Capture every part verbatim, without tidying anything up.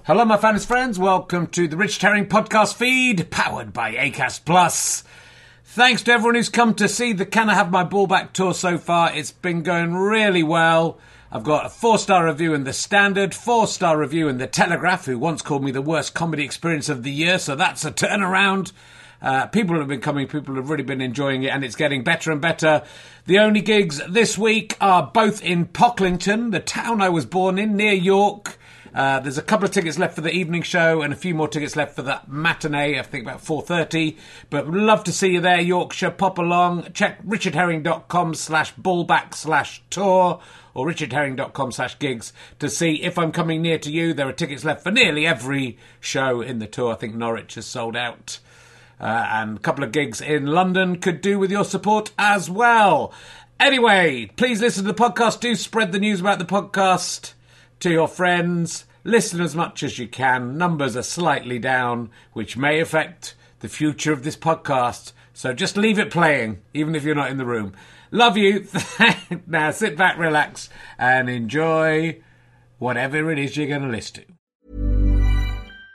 Hello, my fans friends. Welcome to the Richard Herring podcast feed, powered by Acast Plus. Thanks to everyone who's come to see the Can I Have My Ball Back tour so far. It's been going really well. I've got a four-star review in The Standard, four-star review in The Telegraph, who once called me the worst comedy experience of the year, so that's a turnaround. Uh, people have been coming, people have really been enjoying it, and it's getting better and better. The only gigs this week are both in Pocklington, the town I was born in, near York. Uh, there's a couple of tickets left for the evening show and a few more tickets left for the matinee, I think about four thirty. But would love to see you there, Yorkshire. Pop along. Check richardherring.com slash ballback slash tour or richardherring.com slash gigs to see if I'm coming near to you. There are tickets left for nearly every show in the tour. I think Norwich has sold out. Uh, and a couple of gigs in London could do with your support as well. Anyway, please listen to the podcast. Do spread the news about the podcast to your friends. Listen as much as you can. Numbers are slightly down, which may affect the future of this podcast. So just leave it playing, even if you're not in the room. Love you. Now sit back, relax, and enjoy whatever it is you're going to listen to.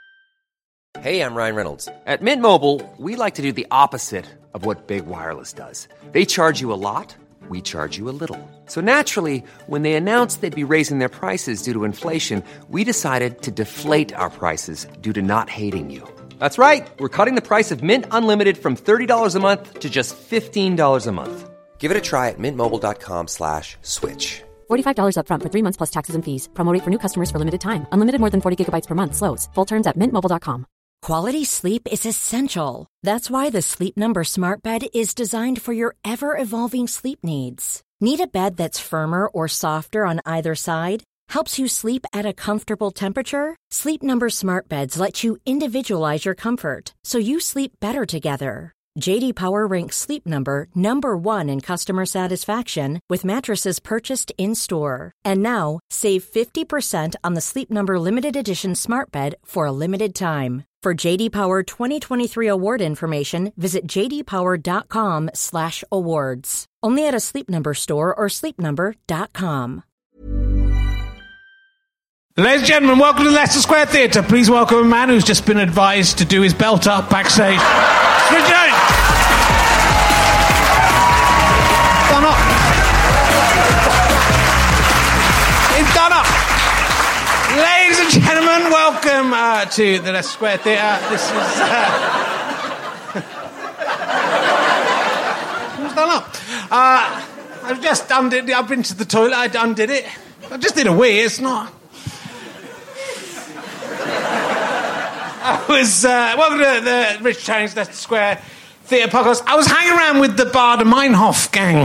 Hey, I'm Ryan Reynolds. At Mint Mobile, we like to do the opposite of what Big Wireless does. They charge you a lot. We charge you a little. So naturally, when they announced they'd be raising their prices due to inflation, we decided to deflate our prices due to not hating you. That's right. We're cutting the price of Mint Unlimited from thirty dollars a month to just fifteen dollars a month. Give it a try at mintmobile.com slash switch. forty-five dollars up front for three months plus taxes and fees. Promo rate for new customers for limited time. Unlimited more than forty gigabytes per month. Slows full terms at mint mobile dot com. Quality sleep is essential. That's why the Sleep Number Smart Bed is designed for your ever-evolving sleep needs. Need a bed that's firmer or softer on either side? Helps you sleep at a comfortable temperature? Sleep Number Smart Beds let you individualize your comfort, so you sleep better together. J D Power ranks Sleep Number number one in customer satisfaction with mattresses purchased in-store. And now, save fifty percent on the Sleep Number Limited Edition Smart Bed for a limited time. For J D Power twenty twenty-three award information, visit jdpower.com slash awards. Only at a Sleep Number store or sleep number dot com. Ladies and gentlemen, welcome to the Leicester Square Theatre. Please welcome a man who's just been advised to do his belt up backstage. Richard Herring! Done up. It's done up. Ladies and gentlemen, welcome uh, to the Leicester Square Theatre. This is... Uh... it's done up. Uh, I've just undid it. I've been to the toilet. I undid it. I just did a wee. It's not... I was, uh, welcome to the Richard Herring's Leicester Square Theatre podcast. I was hanging around with the Baader Meinhof gang.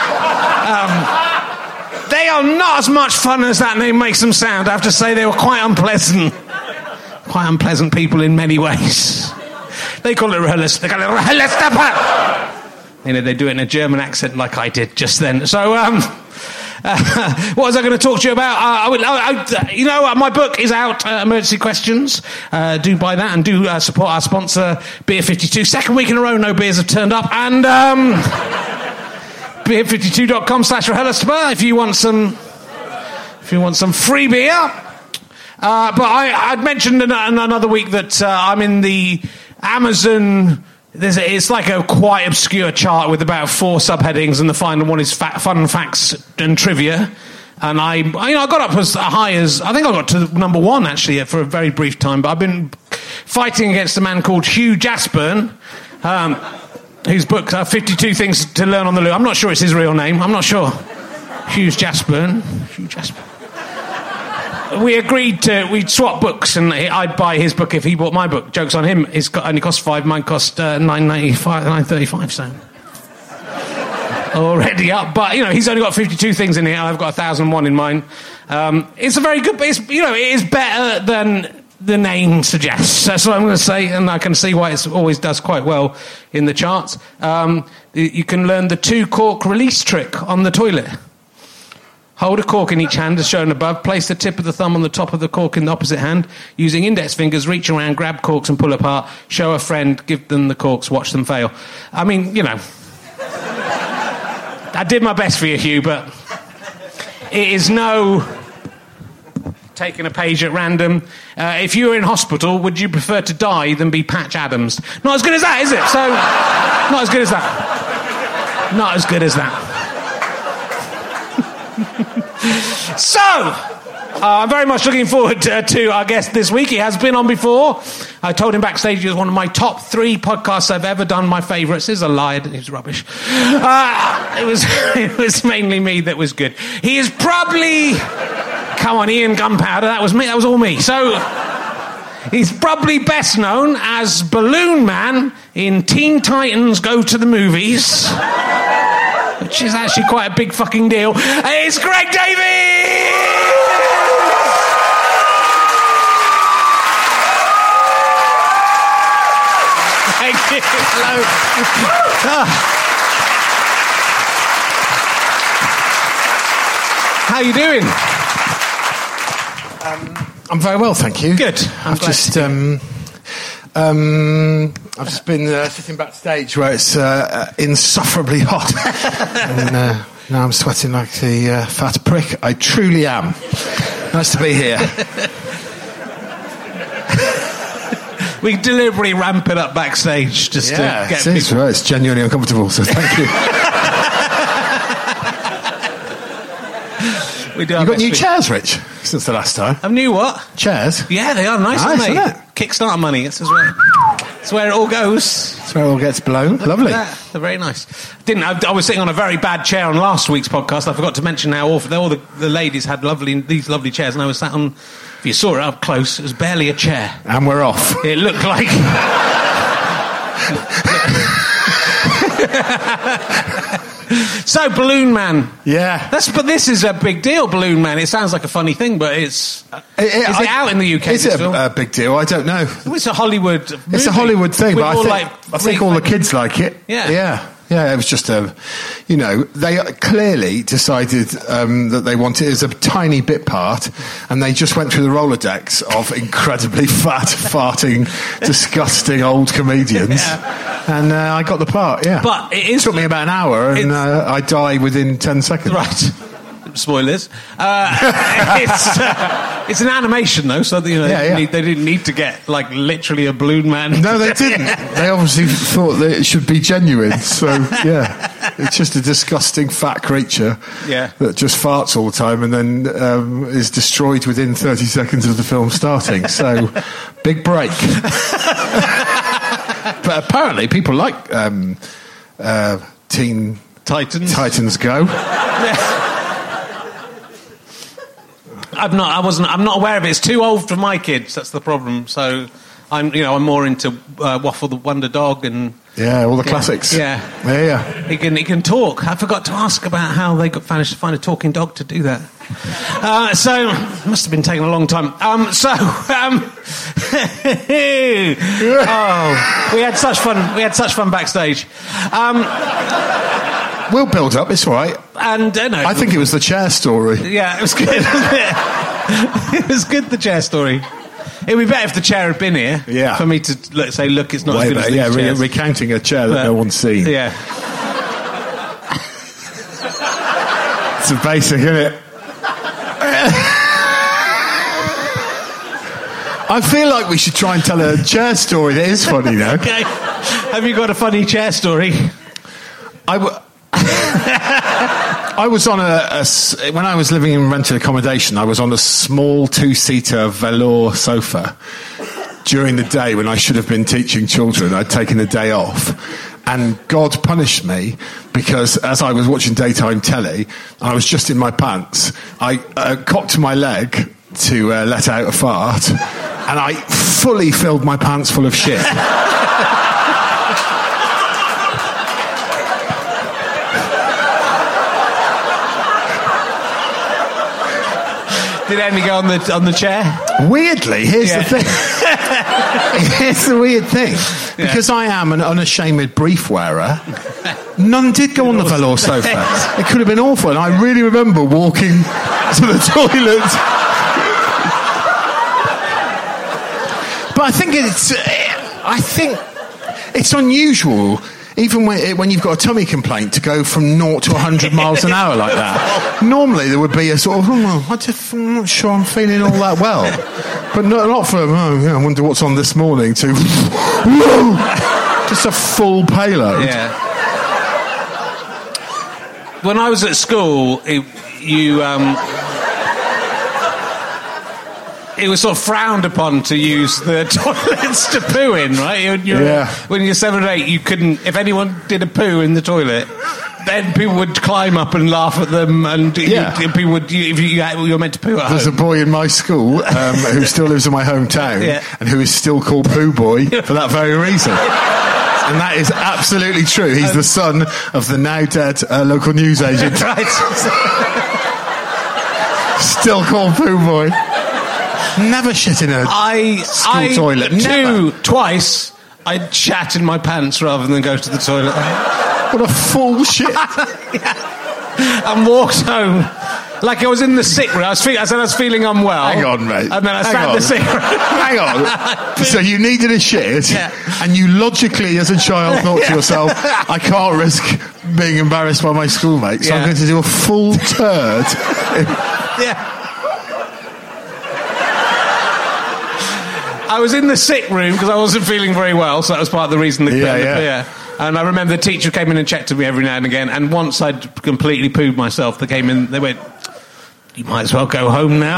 Um, they are not as much fun as that name makes them sound. I have to say they were quite unpleasant. Quite unpleasant people in many ways. They call it Rehelis. They call it Rehelis. You know, they do it in a German accent like I did just then. So, um... Uh, what was I going to talk to you about? Uh, I would, I, I, you know, my book is out, uh, Emergency Questions. Uh, do buy that and do uh, support our sponsor, Beer fifty-two. Second week in a row, no beers have turned up. And um, beer fifty-two dot com slash Rehelis if you want some, if you want some free beer. Uh, but I, I'd mentioned in, in another week that uh, I'm in the Amazon... There's a, it's like a quite obscure chart with about four subheadings, and the final one is fa- fun facts and trivia. And I, I, you know, I got up as high as I think I got to number one actually for a very brief time. But I've been fighting against a man called Hugh Jaspern, um, whose book uh, fifty-two Things to Learn on the Loo. I'm not sure it's his real name. I'm not sure. Hugh Jaspern. Hugh Jaspern. We agreed to, we'd swap books, and I'd buy his book if he bought my book. Joke's on him. His only cost five, mine cost uh, nine ninety-five, nine thirty-five. So already up, but you know he's only got fifty-two things in here. I've got a thousand one in mine. Um, it's a very good, it's, you know, it is better than the name suggests. That's what I'm going to say, and I can see why it always does quite well in the charts. Um, you can learn the two cork release trick on the toilet. Hold a cork in each hand as shown above. Place the tip of the thumb on the top of the cork in the opposite hand. Using index fingers, reach around, grab corks and pull apart. Show a friend, give them the corks, watch them fail. I mean, you know. I did my best for you, Hugh, but it is no... taking a page at random. Uh, if you were in hospital, would you prefer to die than be Patch Adams? Not as good as that, is it? So, not as good as that. Not as good as that. So, uh, I'm very much looking forward to, to our guest this week. He has been on before. I told him backstage he was one of my top three podcasts I've ever done, my favourites. This is a lie, it was rubbish. Uh, it was it was mainly me that was good. He is probably... Come on, Ian Gunpowder, that was me, that was all me. So, he's probably best known as Balloon Man in Teen Titans Go to the Movies, which is actually quite a big fucking deal. It's Greg Davies! Thank you. Hello. Oh. How you doing? Um, I'm very well, thank you. Good. I'm I've glad just to um, um, I've just been uh, sitting backstage where it's uh, insufferably hot, and uh, now I'm sweating like the uh, fat prick I truly am. Nice to be here. We deliberately ramp it up backstage just Yeah, to get it is, people... right. It's genuinely uncomfortable, so thank you. We do You got new chairs, Rich, since the last time. Have new what? Chairs? Yeah, they are nice, Nice, aren't they? isn't it? Kickstarter money. This is where, it's where it all goes. That's where it all gets blown. Lovely. Yeah, they're very nice. Didn't I, I was sitting on a very bad chair on last week's podcast. I forgot to mention how awful all the, the ladies had lovely these lovely chairs, and I was sat on. If you saw it up close, it was barely a chair. And we're off. It looked like. So, Balloon Man. Yeah. That's, but this is a big deal, Balloon Man. It sounds like a funny thing, but it's... It, it, is it I, out in the U K? Is it a, a big deal? I don't know. It's a Hollywood movie. It's a Hollywood thing, With but I all, think, like, I think all the kids like it. Yeah. Yeah. Yeah, it was just a, you know, they clearly decided um, that they wanted it as a tiny bit part, and they just went through the Rolodex of incredibly fat, farting, disgusting old comedians, yeah. and uh, I got the part, yeah. But it is... It took me about an hour, and uh, I die within ten seconds. Right. Spoilers. Uh, it's, uh, it's an animation, though, so you know, yeah, they, yeah. Need, they didn't need to get, like, literally a balloon man. No, they didn't. They obviously thought that it should be genuine. So, yeah, it's just a disgusting fat creature yeah. that just farts all the time and then um, is destroyed within thirty seconds of the film starting. So, big break. But apparently people like um, uh, Teen Titans. Titans Go. Yeah. I'm not. I wasn't. I'm not aware of it. It's too old for my kids. That's the problem. So, I'm. You know, I'm more into uh, Waffle the Wonder Dog and yeah, all the yeah, classics. Yeah, yeah, yeah. He can. He can talk. I forgot to ask about how they got managed to find a talking dog to do that. Uh, so, it must have been taking a long time. Um, so, um, oh, we had such fun. We had such fun backstage. Um, We'll build up, it's all right. And uh, no, I think it was the chair story. Yeah, it was good. It was good, the chair story. It would be better if the chair had been here. Yeah. For me to look, say, look, it's not Way as good better, as these yeah, re- chairs. recounting a chair that But, no one's seen. Yeah. It's a basic, isn't it? I feel like we should try and tell a chair story that is funny, though. Okay. Have you got a funny chair story? I, w- I was on a, a... When I was living in rented accommodation, I was on a small two-seater velour sofa during the day when I should have been teaching children. I'd taken a day off. And God punished me because as I was watching daytime telly, and I was just in my pants, I uh, cocked my leg to uh, let out a fart, and I fully filled my pants full of shit. Did Andy go on the on the chair? Weirdly, here's Yeah. the thing. Here's the weird thing. Because I am an unashamed brief wearer, none did go on the velour sofa. It could have been awful. And I really remember walking to the toilet. But I think it's... I think it's unusual even when, when you've got a tummy complaint, to go from naught to one hundred miles an hour like that. Normally there would be a sort of, oh, I just, I'm not sure I'm feeling all that well. But not, not from, oh, yeah, I wonder what's on this morning, to, just a full payload. Yeah. When I was at school, it, you... Um, it was sort of frowned upon to use the toilets to poo in, right? You're, you're, yeah. When you're seven or eight, you couldn't... If anyone did a poo in the toilet, then people would climb up and laugh at them, and yeah. you, people would... You, if you, you were meant to poo at There's home. a boy in my school um, who still lives in my hometown, yeah. and who is still called Poo Boy for that very reason. And that is absolutely true. He's the son of the now dead uh, local newsagent. Right. Still called Poo Boy. Never shit in a I, school I, toilet. Two, Never. twice, I'd shat in my pants rather than go to the toilet. What a full shit. Yeah. And walked home like I was in the sick room. I, was fe- I said I was feeling unwell. Hang on, mate. And then I Hang sat in on. the sick room. Hang on. So you needed a shit, Yeah. and you logically, as a child, thought to yourself, I can't risk being embarrassed by my schoolmates, so Yeah. I'm going to do a full turd. Yeah. I was in the sick room because I wasn't feeling very well, so that was part of the reason. The, Yeah, the, yeah. yeah. And I remember the teacher came in and checked on me every now and again, and once I'd completely pooed myself, they came in, they went, you might as well go home now.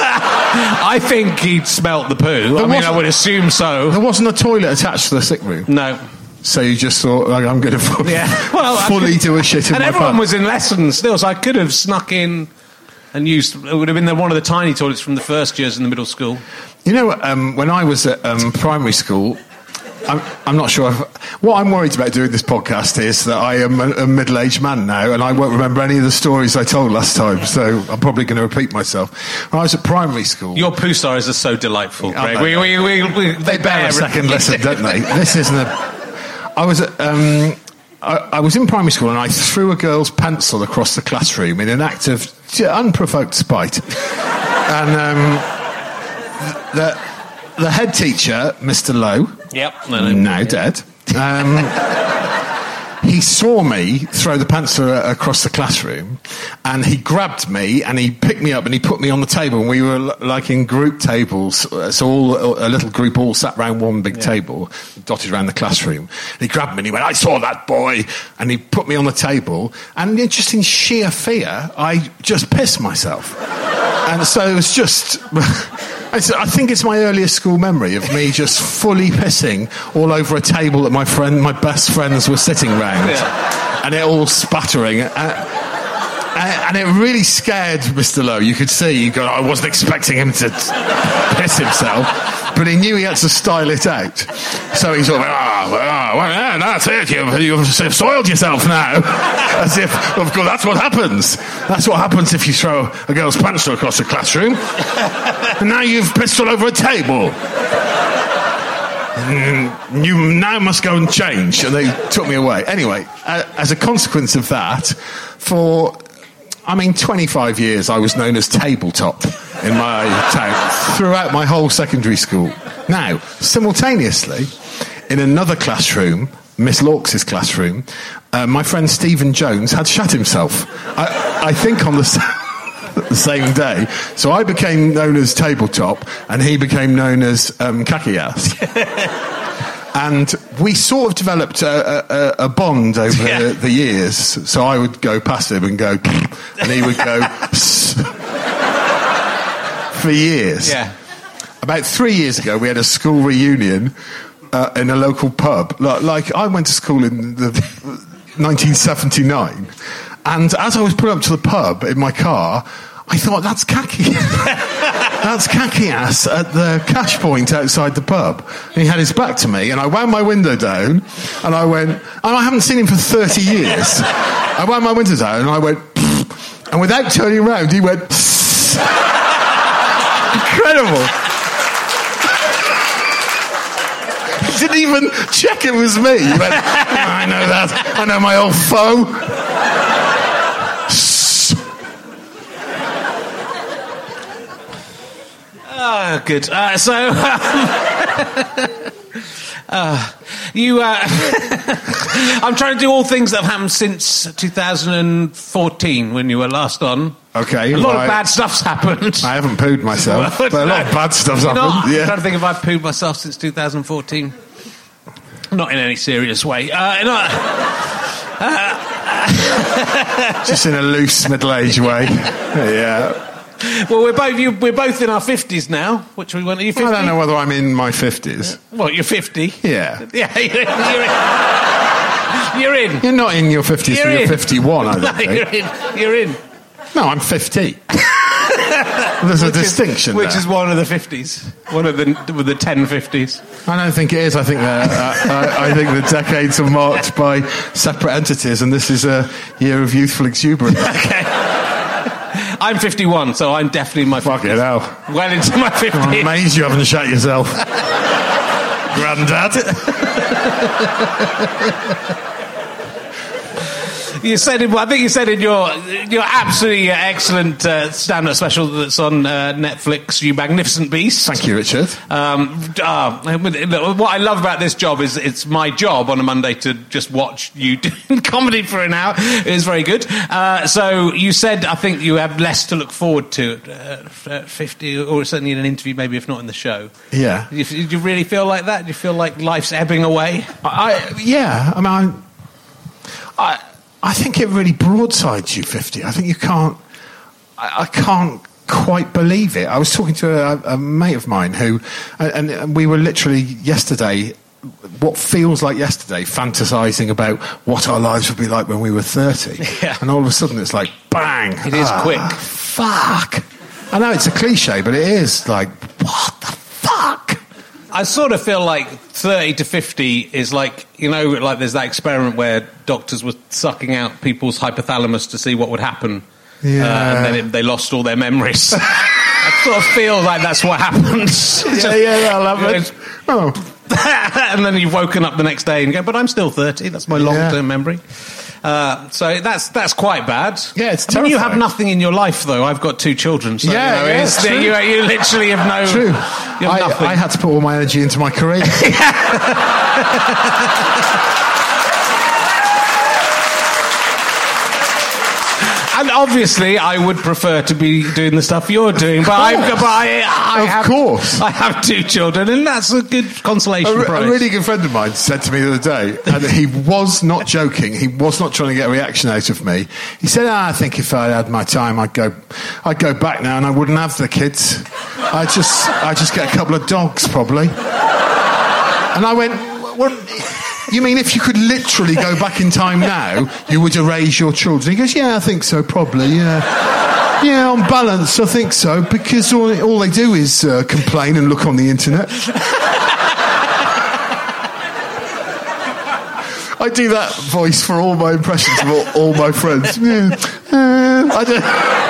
I think he'd smelt the poo. I mean, I wasn't- would assume so. There wasn't a toilet attached to the sick room. No. So you just thought, like, I'm going to Yeah. Well, I fully could- do a shit in and my everyone pants. was in lessons still, so I could have snuck in and used... It would have been the, one of the tiny toilets from the first years in the middle school. You know, um, when I was at um, primary school, I'm, I'm not sure. If, what I'm worried about doing this podcast is that I am a, a middle-aged man now, and I won't remember any of the stories I told last time, so I'm probably going to repeat myself. When I was at primary school... Your poo stories are so delightful, I Greg. know. We, we, we, we, They bear a second listen, don't they? This isn't a... I was at... Um, I, I was in primary school, and I threw a girl's pencil across the classroom in an act of unprovoked spite. And... Um, The, the head teacher, Mister Lowe, Yep. No, no. now dead, um, he saw me throw the pencil a- across the classroom, and he grabbed me and he picked me up and he put me on the table, and we were l- like in group tables, so all a little group all sat round one big yeah. table, dotted around the classroom. And he grabbed me and he went, I saw that boy, and he put me on the table, and just in sheer fear, I just pissed myself. And so it was just... I think it's my earliest school memory of me just fully pissing all over a table that my friend, my best friends were sitting round, yeah. and it all spattering. Uh, and it really scared Mister Lowe. You could see, you go, I wasn't expecting him to piss himself, but he knew he had to style it out. So he sort of, ah, oh, oh, well, yeah, that's it. You've, you've soiled yourself now. As if, of course, that's what happens. That's what happens if you throw a girl's pencil across the classroom. And now you've pissed all over a table. Mm, you now must go and change. And they took me away. Anyway, uh, as a consequence of that, for... I mean, twenty-five years I was known as Tabletop in my town throughout my whole secondary school. Now, simultaneously, in another classroom, Miss Lawkes' classroom, uh, my friend Stephen Jones had shut himself. I, I think on the, the same day. So I became known as Tabletop, and he became known as um, Kaki Ass. And we sort of developed a, a, a bond over yeah. the, the years. So I would go past him and go, and he would go for years. Yeah. About three years ago, we had a school reunion uh, in a local pub. Like, like I went to school in the nineteen seventy-nine, and as I was pulling up to the pub in my car, I thought, that's Kaki. That's Kaki Ass at the cash point outside the pub. And he had his back to me, and I wound my window down, and I went, and I haven't seen him for thirty years. I wound my window down, and I went, pfft, and without turning around, he went, incredible. He didn't even check it was me. He went, oh, I know that. I know my old foe. Oh, good. Uh, so, um, uh, You, uh, I'm trying to do all things that have happened since two thousand fourteen when you were last on. Okay. A lot right. of bad stuff's happened. I haven't pooed myself, but a lot of bad stuff's You know, happened. I'm Yeah. trying to think if I've pooed myself since two thousand fourteen. Not in any serious way. Uh, no, uh, Just in a loose, middle-aged way. Yeah. well, we're both you, we're both in our fifties now. Which we want? Are you fifty? I don't know whether I'm in my fifties. What, you're fifty? Yeah. Yeah, you're in. You're in. You're not in your fifties, You're but you're in. fifty-one, I don't No, think. you're in. You're in. No, I'm fifty. There's a distinction Which there. is one of the fifties. One of the with the ten fifties. I don't think it is. I think uh, uh, I, I think the decades are marked by separate entities, and this is a year of youthful exuberance. Okay. I'm fifty-one, so I'm definitely in my Fuck fifties. it hell. Well into my I'm fifties. amazed you haven't shot yourself. Grandad. You said in, I think you said in your your absolutely excellent uh, stand-up special that's on uh, Netflix, You Magnificent Beast. Thank you, Richard. Um, uh, what I love about this job is it's my job on a Monday to just watch you doing comedy for an hour. It's very good. Uh, so you said, I think you have less to look forward to at uh, fifty, or certainly in an interview, maybe if not in the show. Yeah. Do you, do you really feel like that? Do you feel like life's ebbing away? I, yeah, I mean, I, I, I think it really broadsides you, fifty. I think you can't, I, I can't quite believe it. I was talking to a, a mate of mine who, and, and we were literally yesterday, what feels like yesterday, fantasising about what our lives would be like when we were thirty. Yeah. And all of a sudden it's like, bang. It is ah, quick. Fuck. I know it's a cliche, but it is like, what the fuck? I sort of feel like thirty to fifty is like, you know, like there's that experiment where doctors were sucking out people's hypothalamus to see what would happen. Yeah. Uh, and then it, they lost all their memories. I sort of feel like that's what happens. Yeah, yeah, I love it. Oh. And then you've woken up the next day and go, but I'm still thirty. That's my long-term Yeah. memory. Uh, so that's that's quite bad. Yeah, it's I mean, you have terrifying. nothing in your life, though. I've got two children. So, Yeah, you know, yeah, it's, it's true. You, you literally have no... True. You have I, nothing. I had to put all my energy into my career. And obviously, I would prefer to be doing the stuff you're doing, but, I, but I, I Of have, course. I have two children, and that's a good consolation A, re- prize. a really good friend of mine said to me the other day, and he was not joking. He was not trying to get a reaction out of me. He said, ah, "I think if I had my time, I'd go, I'd go back now, and I wouldn't have the kids. I would just, I would just get a couple of dogs, probably." And I went, "What? You mean if you could literally go back in time now, you would erase your children?" He goes, "Yeah, I think so, probably. Yeah, yeah. On balance, I think so, because all, all they do is uh, complain and look on the internet." I do that voice for all my impressions of all, all my friends. Yeah. Uh, I don't.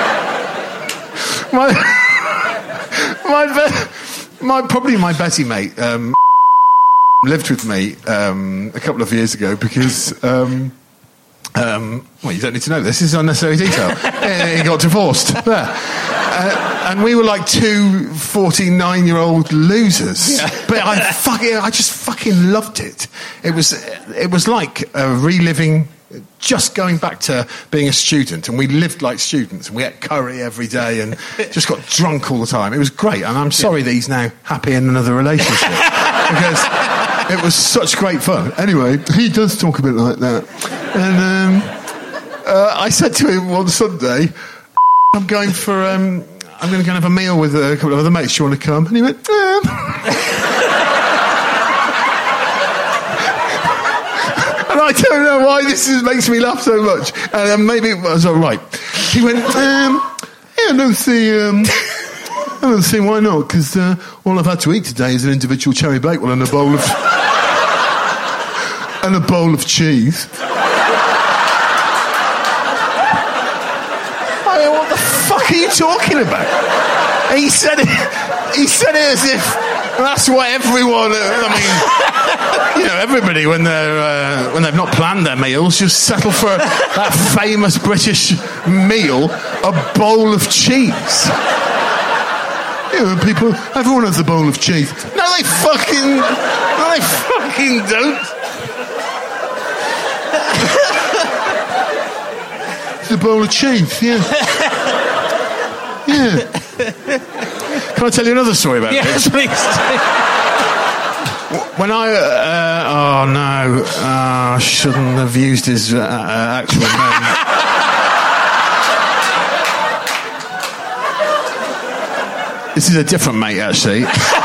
My, my, be- my probably my Betty mate um, lived with me um, a couple of years ago because. Um, Um, well, you don't need to know this. This is unnecessary detail. uh, he got divorced. There. Uh, and we were like two forty-nine-year-old losers. Yeah. But I fucking, I just fucking loved it. It was, it was like uh, reliving, just going back to being a student. And we lived like students. And we ate curry every day and just got drunk all the time. It was great. And I'm sorry that he's now happy in another relationship. Because it was such great fun. Anyway, he does talk a bit like that. And um, uh, I said to him one Sunday, I'm going for, um, I'm going to go and have a meal with a couple of other mates. Do you want to come? And he went, um. And I don't know why this is, makes me laugh so much. And uh, maybe it was all right. He went, um, yeah, I don't see, um, I don't see why not, because uh, all I've had to eat today is an individual cherry bakewell and a bowl of, and a bowl of cheese. I mean, what the fuck are you talking about? And he said it, he said it as if that's what everyone, I mean, you know, everybody, when they're, uh, when they've not planned their meals, just settle for that famous British meal, a bowl of cheese. You Yeah, people, everyone has a bowl of cheese. No, they fucking, no, they fucking don't. It's a bowl of cheese, yeah. Yeah. Can I tell you another story about Yes, this? please. When I, uh, oh no, uh, I shouldn't have used his uh, uh, actual name. This is a different mate, actually.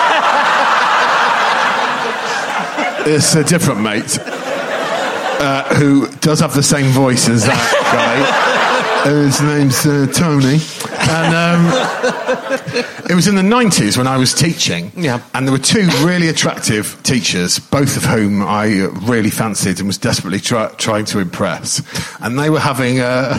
It's a different mate uh, who does have the same voice as that guy. Uh, his name's uh, Tony. And um, it was in the nineties when I was teaching. Yeah. And there were two really attractive teachers, both of whom I really fancied and was desperately try- trying to impress. And they were having a...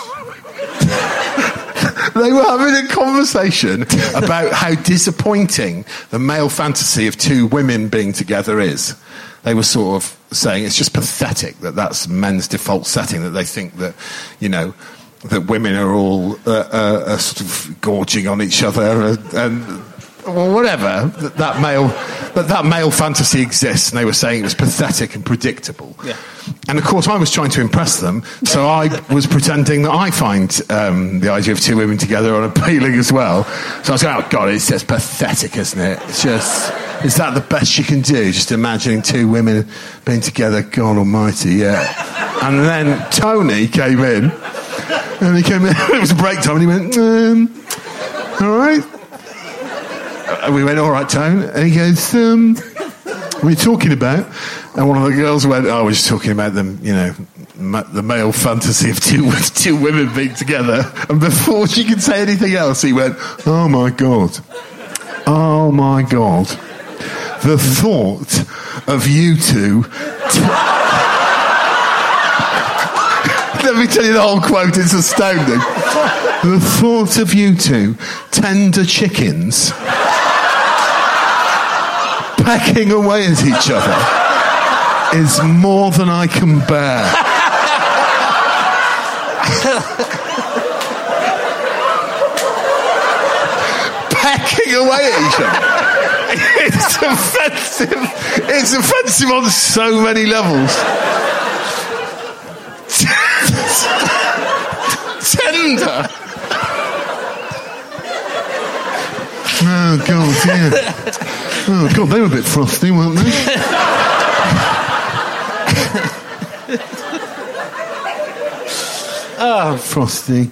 They were having a conversation about how disappointing the male fantasy of two women being together is. They were sort of saying it's just pathetic that that's men's default setting, that they think that, you know, that women are all uh, uh, uh, sort of gorging on each other and, and well, whatever, that, that male that that male fantasy exists, and they were saying it was pathetic and predictable. Yeah. And of course I was trying to impress them, so I was pretending that I find um, the idea of two women together unappealing as well. So I was going, oh God, it's just pathetic, isn't it? It's just, is that the best you can do? Just imagining two women being together, God almighty, yeah. And then Tony came in, and he came in, it was break time, and he went, um, all right. And we went, all right, Tone. And he goes, um, what are you talking about? And one of the girls went, oh, we're just talking about them, you know, ma- the male fantasy of two, two women being together. And before she could say anything else, he went, oh my God. Oh my God. The thought of you two... T- Let me tell you the whole quote, it's astounding. The thought of you two, tender chickens, pecking away at each other, is more than I can bear. Pecking away at each other. It's offensive. It's offensive on so many levels. Tender. Oh God, yeah. Oh God, they were a bit frosty, weren't they? Oh, frosty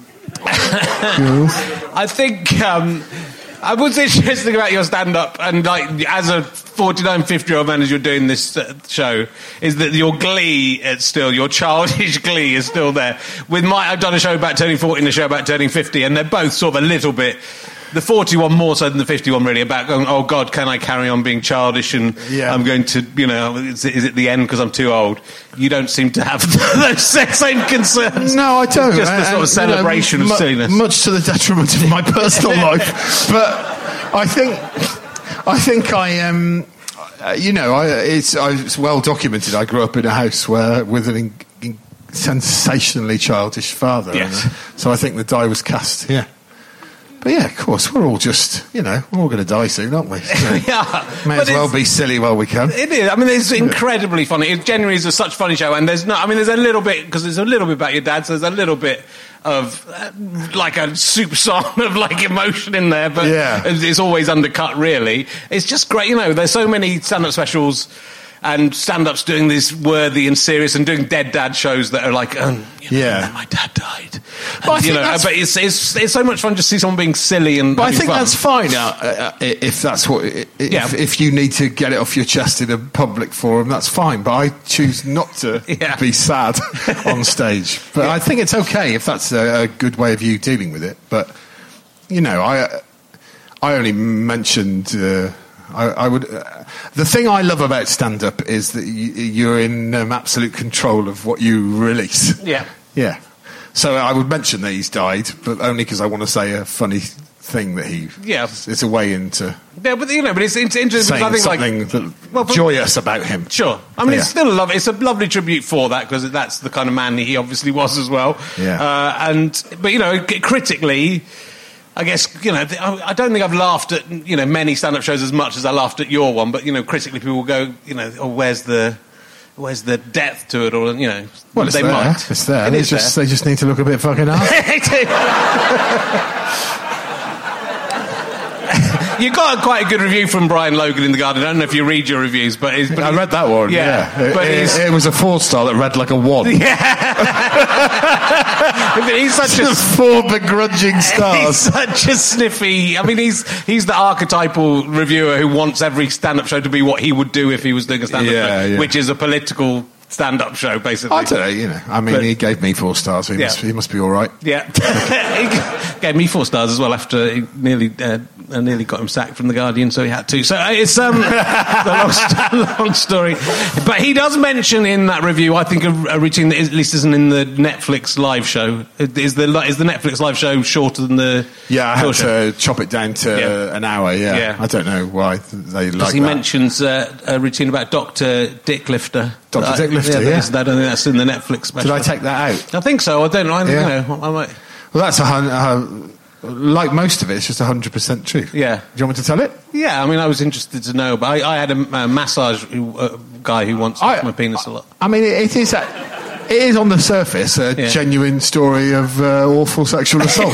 girls. I think um, I was interesting about your stand-up, and like as a forty-nine, fifty-year-old man as you're doing this uh, show, is that your glee is still, your childish glee is still there. With my, I've done a show about turning forty and a show about turning fifty, and they're both sort of a little bit, the forty-one more so than the fifty-one really, about going, oh God, can I carry on being childish, and yeah. I'm going to, you know, is it, is it the end because I'm too old? You don't seem to have those same concerns. No, I don't. It's just a sort of celebration you know, of silliness. Much to the detriment of my personal life. But I think... I think I am, um, uh, you know, I, it's, I, it's well documented. I grew up in a house where with an in, in sensationally childish father. Yes. And, uh, so I think the die was cast, yeah. But yeah, of course, we're all just, you know, we're all going to die soon, aren't we? So yeah. May as well be silly while we can. It is. I mean, it's incredibly funny. It genuinely is a such funny show, and there's no, I mean, there's a little bit, because there's a little bit about your dad, so there's a little bit of uh, like a soup song of like emotion in there, but yeah. it's always undercut, really. It's just great, you know, there's so many stand-up specials and stand-ups doing this worthy and serious and doing dead dad shows that are like, um, you know, yeah. and then my dad died. But, I and, you think know, that's... but it's, it's it's so much fun to see someone being silly and But I think fun. that's fine uh, uh, if that's what... If, yeah. if you need to get it off your chest in a public forum, that's fine. But I choose not to yeah. be sad on stage. But yeah. I think it's okay if that's a, a good way of you dealing with it. But, you know, I, I only mentioned... Uh, I, I would. Uh, the thing I love about stand-up is that you, you're in um, absolute control of what you release. Yeah, yeah. So I would mention that he's died, but only because I want to say a funny thing that he. Yeah, it's a way into. Yeah, but you know, but it's, it's interesting. Saying I think something like that, well, but, joyous about him. Sure. I mean, yeah. it's still a love. It's a lovely tribute for that because that's the kind of man he obviously was as well. Yeah. Uh, and but you know, critically. I guess, you know, I don't think I've laughed at, you know, many stand-up shows as much as I laughed at your one, but, you know, critically people will go, you know, oh, where's the where's the depth to it, or, you know, well, it's they there. might. It's there. It They is just, there. they just need to look a bit fucking hard. You got quite a good review from Brian Logan in The Guardian. I don't know if you read your reviews, but... It's, but I read that one, yeah. yeah. But it, he's- it, it was a four-star that read like a one. But he's such a... Just four begrudging He's stars. such a sniffy... I mean, he's he's the archetypal reviewer who wants every stand-up show to be what he would do if he was doing a stand-up Yeah, show, yeah. which is a political stand-up show, basically. I don't know, you know. I mean, But- he gave me four stars, so he, Yeah. must, he must be all right. Yeah. He gave me four stars as well after he nearly uh, uh, nearly got him sacked from The Guardian, so he had to. So uh, it's um, a long, st- long story. But he does mention in that review, I think, a, a routine that is, at least isn't in the Netflix live show. Is the, is the Netflix live show shorter than the Yeah, I tour had show? to chop it down to Yeah. an hour, yeah. Yeah. I don't know why they like Because he that. mentions uh, a routine about Doctor Dick Lifter. Doctor Uh, Dick Lifter, that yeah. is- I don't think that's in the Netflix special. Did I take that out? I think so. I don't know. I, Yeah. you know, I might... Well, that's a hun- uh, like most of it, it's just one hundred percent true. Yeah. Do you want me to tell it? Yeah, I mean, I was interested to know, but I, I had a, a massage who, uh, guy who wants I- my penis a lot. I mean, it, it is a, it is on the surface a Yeah. genuine story of uh, awful sexual assault.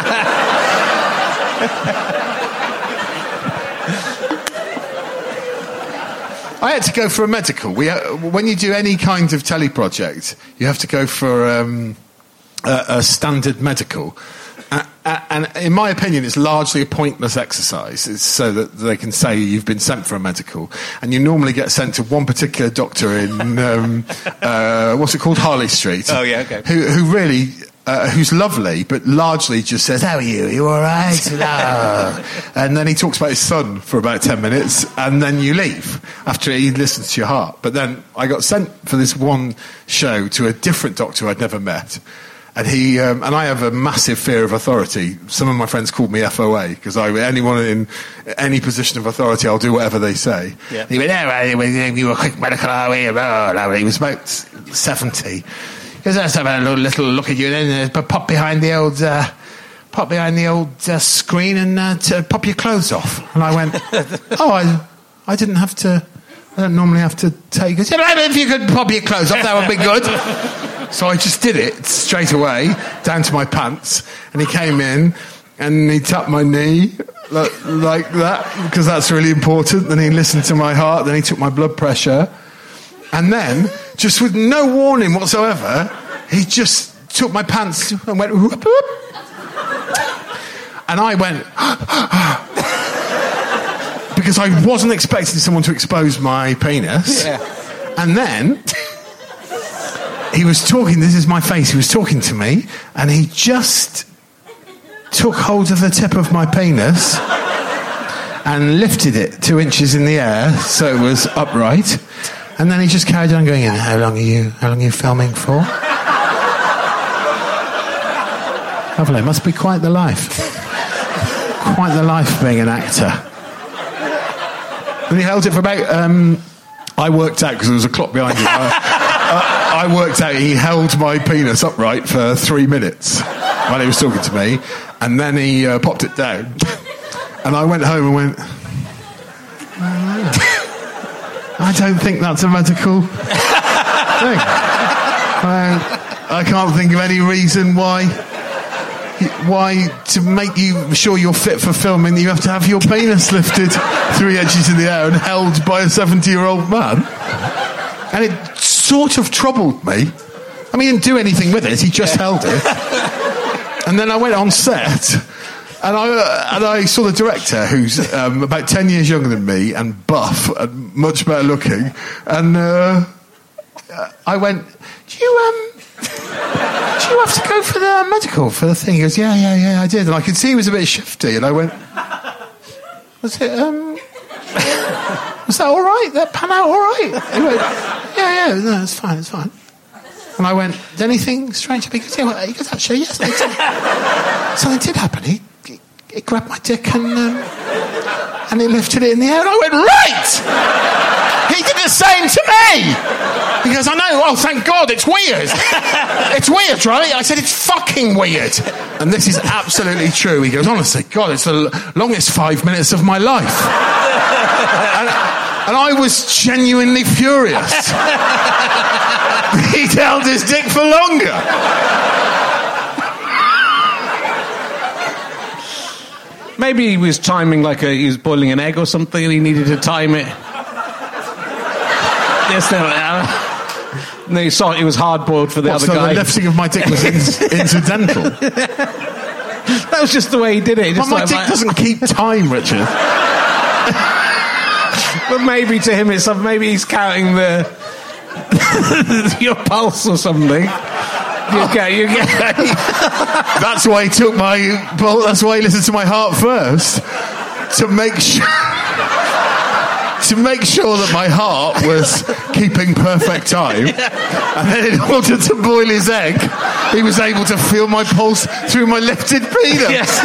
I had to go for a medical. We, uh, when you do any kind of telly project, you have to go for um, a, a standard medical. Uh, uh, and in my opinion, it's largely a pointless exercise. It's so that they can say you've been sent for a medical. And you normally get sent to one particular doctor in, um, uh, what's it called? Harley Street. Oh, yeah, okay. Who, who really... Uh, who's lovely, but largely just says, "How are you? Are you all right?" No. And then he talks about his son for about ten minutes, and then you leave after he listens to your heart. But then I got sent for this one show to a different doctor I'd never met, and he um, and I have a massive fear of authority. Some of my friends called me F O A because I anyone in any position of authority, I'll do whatever they say. Yeah. He went, "Oh, you were a quick medical, are we?" Oh, he was about seventy. Because let's have a little, little look at you, then uh, pop behind the old, uh, pop behind the old uh, screen and uh, to pop your clothes off. And I went, oh, I, I didn't have to. I don't normally have to take. He said, if you could pop your clothes off, that would be good. So I just did it straight away, down to my pants, and he came in and he tapped my knee like, like that because that's really important. Then he listened to my heart. Then he took my blood pressure. And then, just with no warning whatsoever, he just took my pants and went, whoop, whoop. And I went, because I wasn't expecting someone to expose my penis. Yeah. And then, he was talking, this is my face, he was talking to me, and he just took hold of the tip of my penis and lifted it two inches in the air so it was upright. And then he just carried on going, and how long are you, how long are you filming for? Lovely, must be quite the life. Quite the life being an actor. And he held it for about, um, I worked out, because there was a clock behind him, I, I, I worked out he held my penis upright for three minutes while he was talking to me, and then he uh, popped it down. And I went home and went, I don't think that's a medical thing. I, I can't think of any reason why why to make you sure you're fit for filming you have to have your penis lifted three inches in the air and held by a seventy-year-old man. And it sort of troubled me. I mean, he didn't do anything with it, he just held it. And then I went on set, and I uh, and I saw the director, who's um, about ten years younger than me and buff and much better looking. And uh, I went, "Do you um, do you have to go for the medical for the thing?" He goes, "Yeah, yeah, yeah, I did." And I could see he was a bit shifty. And I went, "Was it um, was that all right? That pan out all right?" He went, "Yeah, yeah, no, it's fine, it's fine." And I went, "Did anything strange?" He goes, "Yeah, well," he goes, "Actually, yes, it did. Something did happen. He, he, he grabbed my dick and um, and he lifted it in the air." And I went, "Right! He did the same to me!" Because I know, oh, thank God, it's weird. It's weird, right? I said, it's fucking weird. And this is absolutely true. He goes, honestly, God, it's the longest five minutes of my life. and, and I was genuinely furious. He'd held his dick for longer. Maybe he was timing like a, he was boiling an egg or something and he needed to time it. Yes, no, uh, no, he saw it was hard-boiled for the What, other so guy. the lifting of my dick was in- incidental? That was just the way he did it. But Just my like, dick like- doesn't keep time, Richard. But maybe to him it's some, maybe he's counting the your pulse or something. You get, you get. That's why he took my... Well, that's why he listened to my heart first. To make sure... To make sure that my heart was keeping perfect time. And then in order to boil his egg, he was able to feel my pulse through my lifted penis. Yes.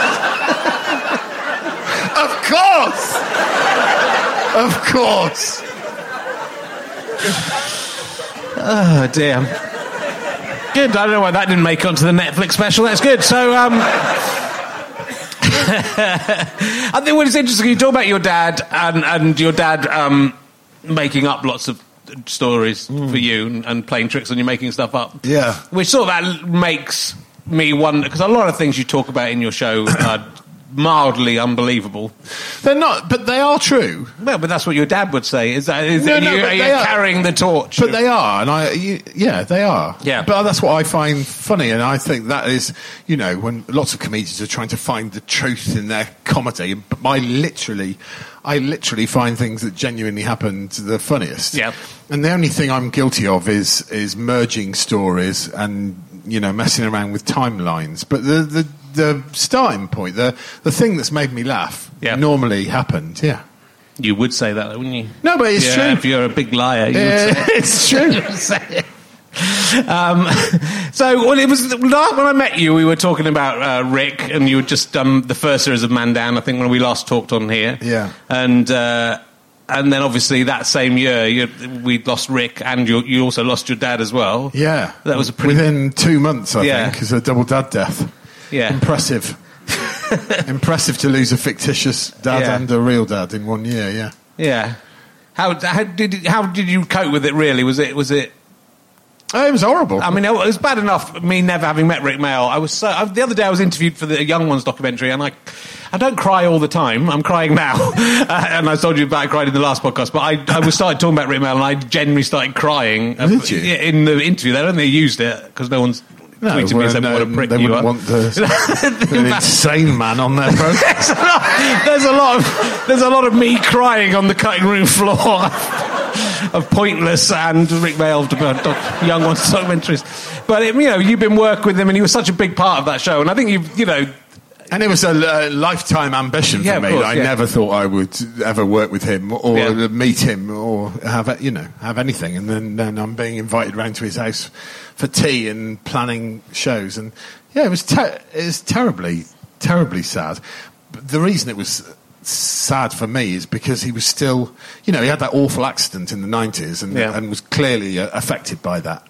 Of course! Of course! Oh, dear. Good. I don't know why that didn't make it onto the Netflix special. That's good. So, um... I think what is interesting, you talk about your dad and, and your dad um, making up lots of stories mm. for you and, and playing tricks on you, making stuff up. Yeah. Which sort of that makes me wonder, because a lot of things you talk about in your show are mildly unbelievable. They're not, but they are true. Well, but that's what your dad would say. Is that is No, that no, you, but are they you are. carrying the torch? But they are, and I, you, yeah, they are. Yeah. But that's what I find funny, and I think that is, you know, when lots of comedians are trying to find the truth in their comedy, but I literally, I literally find things that genuinely happened the funniest. Yeah. And the only thing I'm guilty of is is merging stories and, you know, messing around with timelines. But the the, the starting point, the the thing that's made me laugh, Yeah. normally happened. Yeah. You would say that, wouldn't you? No, but it's yeah, true. If you're a big liar, you Yeah, would say it's true. you would say it. Um, so well, it was when I met you, we were talking about uh, Rick, and you had just done the first series of Man Down, I think, when we last talked on here. Yeah. And uh, and then obviously that same year, you, we lost Rick, and you, you also lost your dad as well. Yeah. That was a pretty... Within two months, I Yeah. think, is a double dad death. Yeah. Impressive. Impressive to lose a fictitious dad Yeah. and a real dad in one year, yeah. Yeah. How, how did how did you cope with it? Really, was it was it? Oh, it was horrible. I mean, it was bad enough me never having met Rick Mail. I was so I, the other day I was interviewed for the Young Ones documentary, and I, I don't cry all the time. I'm crying now, uh, and I told you about I cried in the last podcast. But I, I was started talking about Rick Mail, and I genuinely started crying. uh, Did you? in the interview? They don't think they used it because no one's no, tweeted me and said no, what a prick they you wouldn't are. want the, an insane man on their program. There's a lot, there's a lot of there's a lot of me crying on the cutting room floor of Pointless and Rick Mail doc, Young Ones documentaries. But it, you know, you've been working with him, and he was such a big part of that show. And I think you you know. And it was a uh, lifetime ambition for Yeah, of me. course, I yeah. never thought I would ever work with him or Yeah. meet him or have you know have anything. And then, then I'm being invited round to his house for tea and planning shows. And yeah, it was ter- it was terribly terribly sad. But the reason it was sad for me is because he was still, you know, he had that awful accident in the nineties and, Yeah. and was clearly uh, affected by that.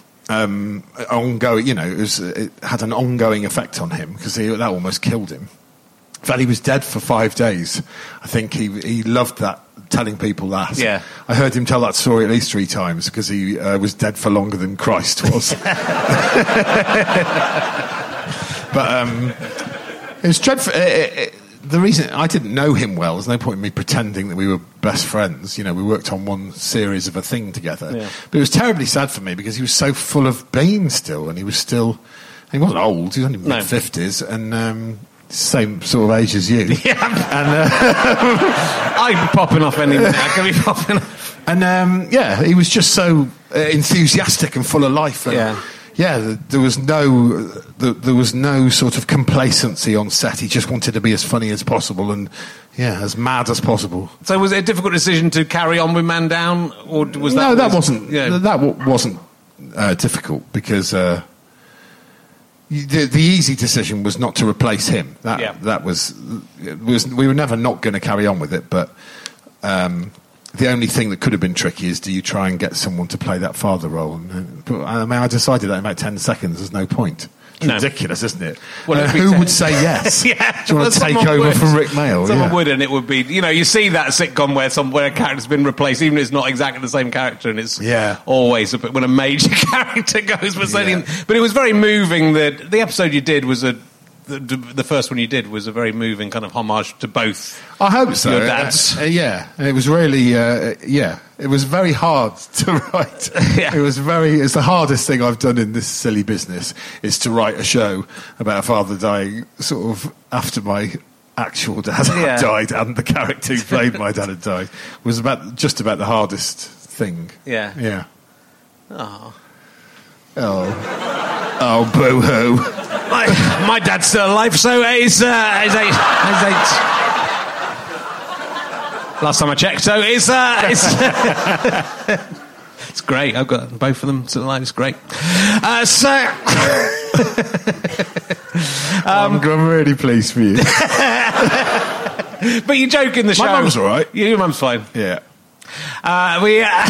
Um, ongoing, you know, it, was, it had an ongoing effect on him because that almost killed him. In fact, he was dead for five days. I think he he loved that, telling people that. Yeah. I heard him tell that story at least three times because he uh, was dead for longer than Christ was. But um, it was dreadful. It, it, it, the reason I didn't know him well, there's no point in me pretending that we were best friends. You know, we worked on one series of a thing together. Yeah. But it was terribly sad for me because he was so full of beans still, and he was still, he wasn't old, he was only No. mid-fifties, and um, same sort of age as you. Yeah. And, uh, I'm popping off any minute. I could be popping off. and um, yeah, he was just so uh, enthusiastic and full of life. And, Yeah. Yeah, th- there was no, th- there was no sort of complacency on set. He just wanted to be as funny as possible and, yeah, as mad as possible. So was it a difficult decision to carry on with Man Down, or was that? no, that wasn't. Yeah. That w- wasn't uh, difficult because uh, you- the, the easy decision was not to replace him. That Yeah. that was, it was. We were never not going to carry on with it, but um, the only thing that could have been tricky is, do you try and get someone to play that father role? And, but, I mean, I decided that in about ten seconds. There's no point. It's no. ridiculous, isn't it? Well, uh, who ten would say yes? Yeah, do you want to well, take over would. from Rick Mayall? Someone yeah. would, and it would be, you know, you see that sitcom where some where a character's been replaced, even if it's not exactly the same character, and it's yeah. always a bit when a major character goes. But, yeah. but it was very moving. That the episode you did was a. The, the first one you did was a very moving kind of homage to both. I hope so. Your dads. Uh, uh, yeah, it was really, uh, yeah, it was very hard to write. Yeah. It was very, it's the hardest thing I've done in this silly business is to write a show about a father dying sort of after my actual dad Yeah. had died and the character who played my dad had died. Was about just about the hardest thing. Yeah. Yeah. Oh. Oh. Oh, boo-hoo. My, my dad's still alive, so he's, uh, he's, eight, he's eight. Last time I checked, so it's uh, it's, it's great. I've got both of them still alive. It's great. Uh, so um, I'm, I'm really pleased for you. But you joke in the show. My mum's all right. Yeah, your mum's fine. Yeah. Uh, we, uh,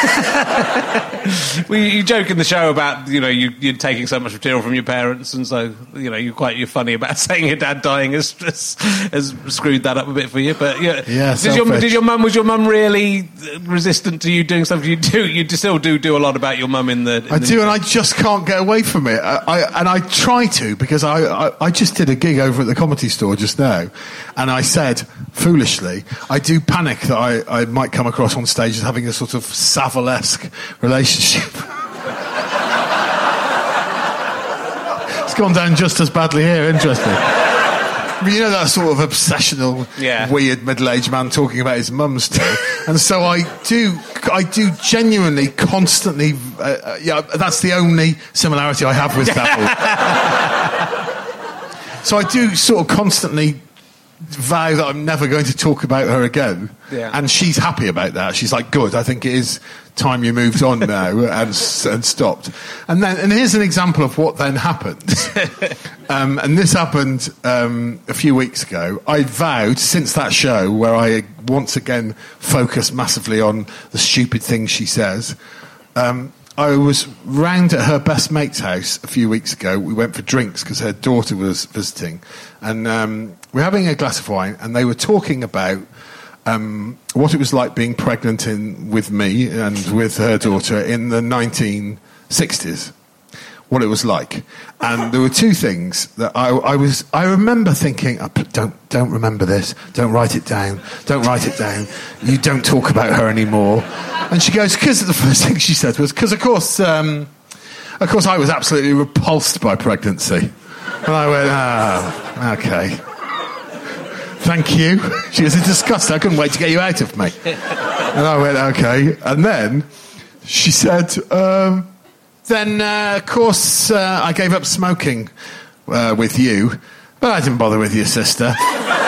we you joke in the show about, you know, you, you're taking so much material from your parents, and so, you know, you're quite you're funny about saying your dad dying has, has, has screwed that up a bit for you. But yeah, yeah did your, did your mum was your mum really resistant to you doing something? You do you still do do a lot about your mum in the. In I the do, and I just can't get away from it. I, I and I try to because I, I I just did a gig over at the Comedy Store just now, and I said foolishly I do panic that I, I might come across on stage as having a sort of Savile-esque relationship. It's gone down just as badly here. Interesting. But you know that sort of obsessional, yeah. weird middle-aged man talking about his mum still, and so I do, I do genuinely, constantly. Uh, yeah, that's the only similarity I have with Savile. So I do sort of constantly vow that I'm never going to talk about her again. Yeah. And she's happy about that. She's like, good, I think it is time you moved on now and, and stopped. And then, and here's an example of what then happened. um, and this happened um, a few weeks ago. I vowed, since that show, where I once again focused massively on the stupid things she says, um, I was round at her best mate's house a few weeks ago. We went for drinks because her daughter was visiting. And um, we were having a glass of wine, and they were talking about um, what it was like being pregnant in, with me and with her daughter in the nineteen sixties. What it was like. And there were two things that I, I was... I remember thinking, oh, don't, don't remember this. Don't write it down. Don't write it down. You don't talk about her anymore. And she goes, because the first thing she said was, because of course, um, of course I was absolutely repulsed by pregnancy. And I went, ah, okay. Thank you. She was disgusted. I couldn't wait to get you out of me. And I went, okay. And then she said, um, then, uh, of course, uh, I gave up smoking uh, with you, but I didn't bother with your sister. And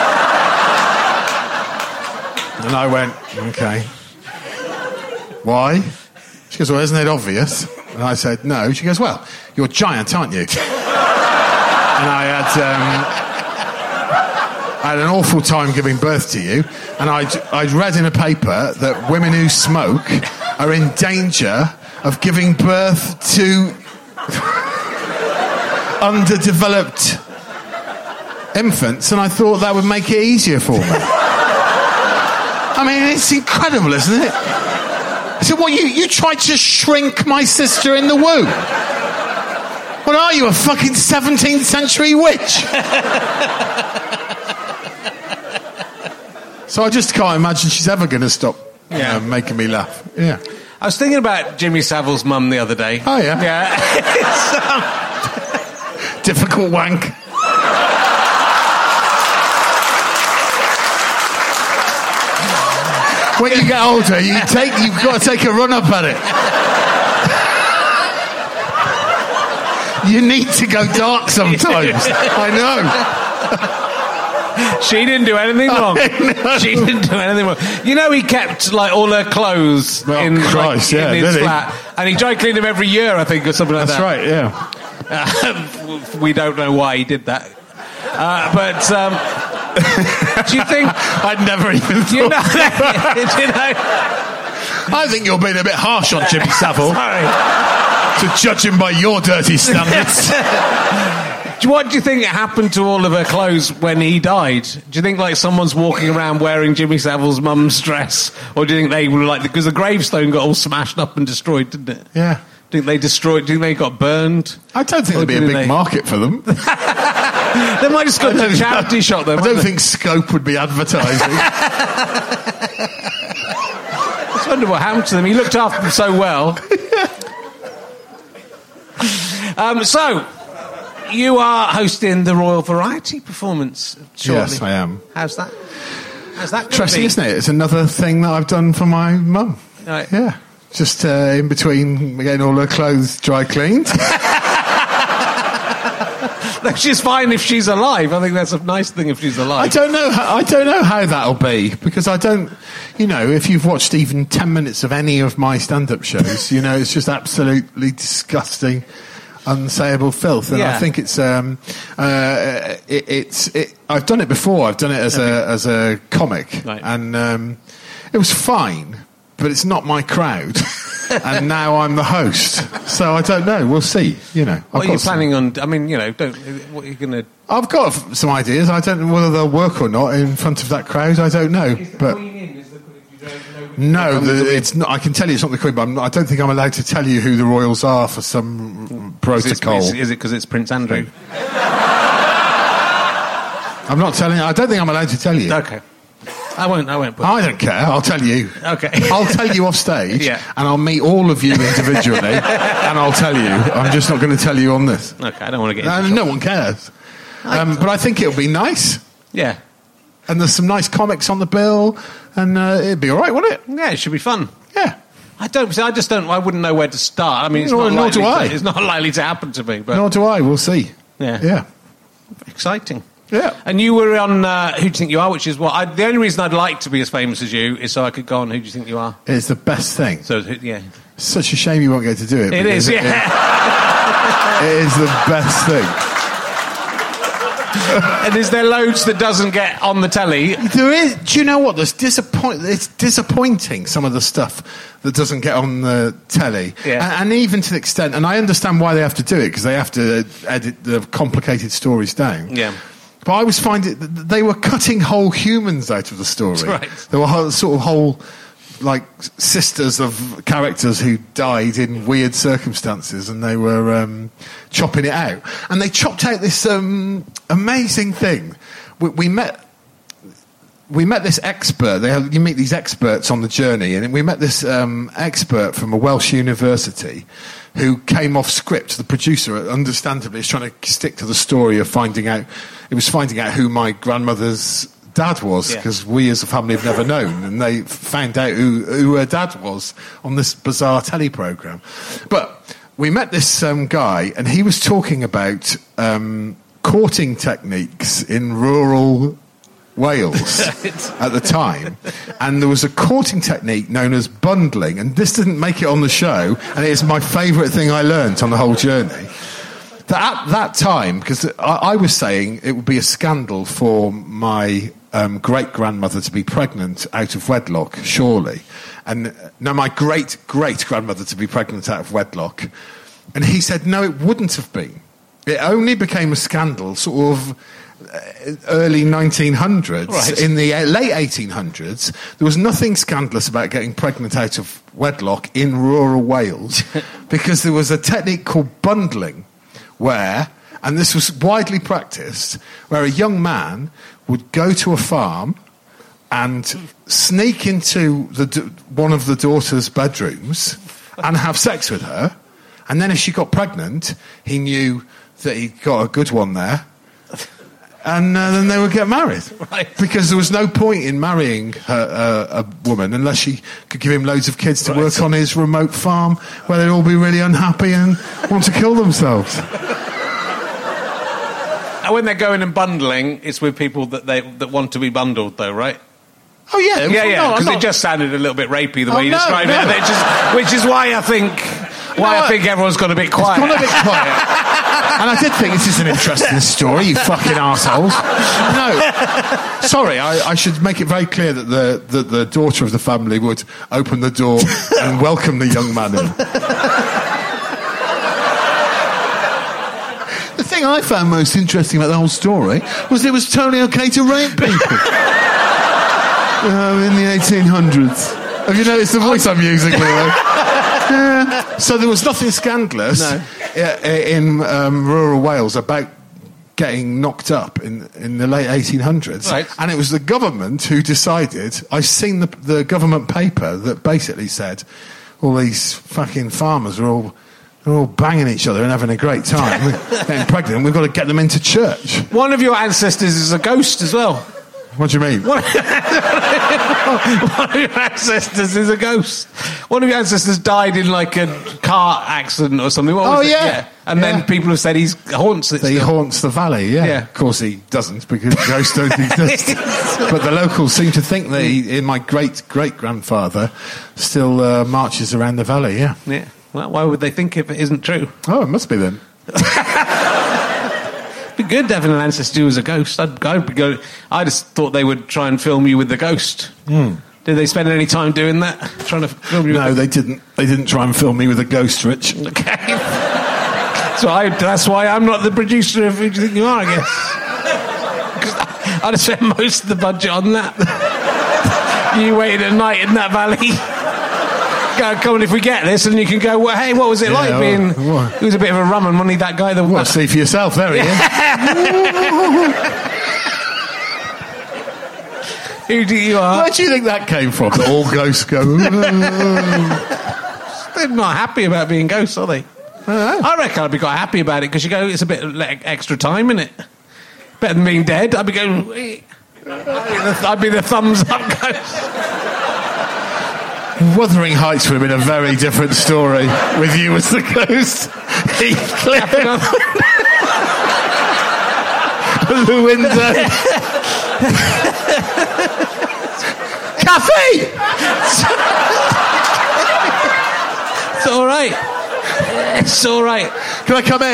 I went, okay. Why? She goes, well, isn't it obvious? And I said, no. She goes, well, you're giant, aren't you? And I had, um, I had an awful time giving birth to you, and I'd, I'd read in a paper that women who smoke are in danger of giving birth to underdeveloped infants, and I thought that would make it easier for me. I mean, it's incredible, isn't it? So what, you, you tried to shrink my sister in the womb? What are you, a fucking seventeenth century witch? So I just can't imagine she's ever going to stop yeah. uh, making me laugh. Yeah. I was thinking about Jimmy Savile's mum the other day. Oh, yeah? Yeah. um... Difficult wank. When you get older, you take, you've got to take a run up at it. You need to go dark sometimes. I know. She didn't do anything wrong. She didn't do anything wrong. You know, he kept like all her clothes oh, in, Christ, like, yeah, in his did flat, he? and he dry cleaned them every year, I think, or something like That's that. That's right. Yeah. Uh, we don't know why he did that, uh, but um, Do you think... I'd never even thought. Do you know that? Do you know... I think you're being a bit harsh on Jimmy Savile. Sorry. To judge him by your dirty standards. What do you think happened to all of her clothes when he died? Do you think like someone's walking around wearing Jimmy Savile's mum's dress, or do you think they were like because the gravestone got all smashed up and destroyed, didn't it? Yeah. Do you think they destroyed? Do you think they got burned? I don't think there'd be a big they... market for them. They might just go to a charity shop. Though, I don't they? think Scope would be advertising. I wonder what happened to them. He looked after them so well. um, so, you are hosting the Royal Variety performance shortly. Yes, I am. How's that? How's that Interesting, isn't it? It's another thing that I've done for my mum. Right. Yeah. Just uh, in between getting all her clothes dry cleaned. She's fine if she's alive. I think that's a nice thing if she's alive. I don't know. How, I don't know how that'll be because I don't. You know, if you've watched even ten minutes of any of my stand-up shows, you know it's just absolutely disgusting, unsayable filth. And yeah. I think it's. Um, uh, it, it's. It, I've done it before. I've done it as a as a comic, right. and um, it was fine. But it's not my crowd, and now I'm the host. So I don't know. We'll see. You know. What I've are you some, planning on? I mean, you know, don't. What are you going to? I've got some ideas. I don't know whether they'll work or not in front of that crowd. I don't know. Is the but Queen in? Is the, if you don't no, know, the, it's not. I can tell you it's not the Queen, but I'm not, I don't think I'm allowed to tell you who the royals are for some protocol. Is it because it's, it's Prince Andrew? I'm not telling you. I don't think I'm allowed to tell you. Okay. I won't, I won't. Put I don't care. I'll tell you. Okay. I'll tell you off stage, yeah. and I'll meet all of you individually, and I'll tell you. I'm just not going to tell you on this. Okay, I don't want to get into No, no one cares. Um, but I think it'll be nice. Yeah. And there's some nice comics on the bill, and uh, it'd be all right, wouldn't it? Yeah, it should be fun. Yeah. I don't. See, I just don't. I wouldn't know where to start. I mean, it's nor, not nor do I. To, it's not likely to happen to me. But nor do I. We'll see. Yeah. Yeah. Exciting. Yeah. And you were on uh, Who Do You Think You Are, which is what... I, the only reason I'd like to be as famous as you is so I could go on Who Do You Think You Are. It's the best thing. So, yeah. It's such a shame you won't get to do it. It is, it, yeah. It, it is the best thing. And is there loads that doesn't get on the telly? There is. Do you know what? There's disappoint. It's disappointing, some of the stuff that doesn't get on the telly. Yeah. And, and even to the extent... And I understand why they have to do it, because they have to edit the complicated stories down. Yeah. But I was finding they were cutting whole humans out of the story. Right. There were whole, sort of whole, like, sisters of characters who died in weird circumstances, and they were um, chopping it out. And they chopped out this um, amazing thing. We, we met. We met this expert. They have, you meet these experts on the journey, and we met this um, expert from a Welsh university who came off script. The producer, understandably, is trying to stick to the story of finding out. It was finding out who my grandmother's dad was, because yeah. we as a family have never known, and they found out who, who her dad was on this bizarre telly programme. But we met this um, guy, and he was talking about um, courting techniques in rural Wales at the time, and there was a courting technique known as bundling, and this didn't make it on the show, and it is my favourite thing I learnt on the whole journey. That at that time, because I, I was saying it would be a scandal for my um, great-grandmother to be pregnant out of wedlock, surely, and no, my great-great-grandmother to be pregnant out of wedlock, and he said no, it wouldn't have been. It only became a scandal sort of early nineteen hundreds. Right. In the late eighteen hundreds, there was nothing scandalous about getting pregnant out of wedlock in rural Wales because there was a technique called bundling where, and this was widely practiced, where a young man would go to a farm and sneak into the, one of the daughter's bedrooms and have sex with her, and then if she got pregnant, he knew that he'd got a good one there, and uh, then they would get married. Right. Because there was no point in marrying her, uh, a woman unless she could give him loads of kids to right. work on his remote farm where they'd all be really unhappy and want to kill themselves. And when they're going and bundling, it's with people that they that want to be bundled, though, right? Oh, yeah. Yeah, yeah, because no, it just sounded a little bit rapey the Oh, way you no, described no. it, it just, which is why I think... Why No, I think everyone's got a bit quiet. It's gone a bit quiet. And I did think this is an interesting story, you fucking assholes. No, sorry, I, I should make it very clear that the, that the daughter of the family would open the door and welcome the young man in. The thing I found most interesting about the whole story was it was totally okay to rape people. uh, in the eighteen hundreds. Have you noticed the voice I'm using, Leo? Yeah. So there was nothing scandalous No. in um, rural Wales about getting knocked up in, in the late eighteen hundreds. Right. And it was the government who decided... I've seen the, the government paper that basically said all these fucking farmers are all... They're all banging each other and having a great time. We're getting pregnant, we've got to get them into church. One of your ancestors is a ghost as well. What do you mean? One, one of your ancestors is a ghost. One of your ancestors died in like a car accident or something. What was Oh, it? yeah. And Yeah. then people have said he haunts it. He still. haunts the valley, yeah. Yeah. Of course he doesn't, because ghosts don't exist. But the locals seem to think that he, my great-great-grandfather still uh, marches around the valley, yeah. Yeah. Well, why would they think if it isn't true? Oh, it must be then. It'd be good having an ancestor who was a ghost. I'd, I'd be go. I just thought they would try and film you with the ghost. Mm. Did they spend any time doing that? Trying to film you? No, with they didn't. They didn't try and film me with a ghost, Rich. the... Okay. So I, that's why I'm not the producer of Who Do You Think You Are, I guess. Because I'd have spent most of the budget on that. You waited a night in that valley. Go, come on, if we get this, and you can go, well, hey, what was it Yeah, like well, being... what? He was a bit of a rum and money, that guy. The, Well, see for yourself. There he is. Who do you are? Where do you think that came from? That all ghosts go... They're not happy about being ghosts, are they? I reckon I'd be quite happy about it, because you go, it's a bit of le- extra time, isn't it? Better than being dead. I'd be going... "Wait." I'd be the thumbs up ghost. Wuthering Heights would have been a very different story with you as the ghost. Heathcliff. The window. Cafe! It's all right. It's all right. Can I come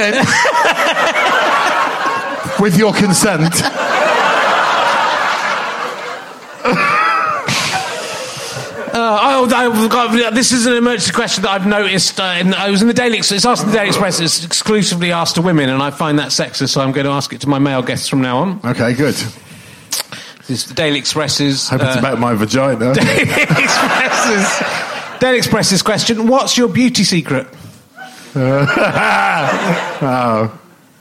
in? With your consent. Uh, oh, I've got, this is an emergency question that I've noticed. Uh, in, I was in the Daily Express. It's asked in the Daily Express. It's exclusively asked to women, and I find that sexist, so I'm going to ask it to my male guests from now on. Okay, good. This is the Daily Express's... Hope it's uh, about my vagina. Daily Express's, Daily Express's question. What's your beauty secret? Oh.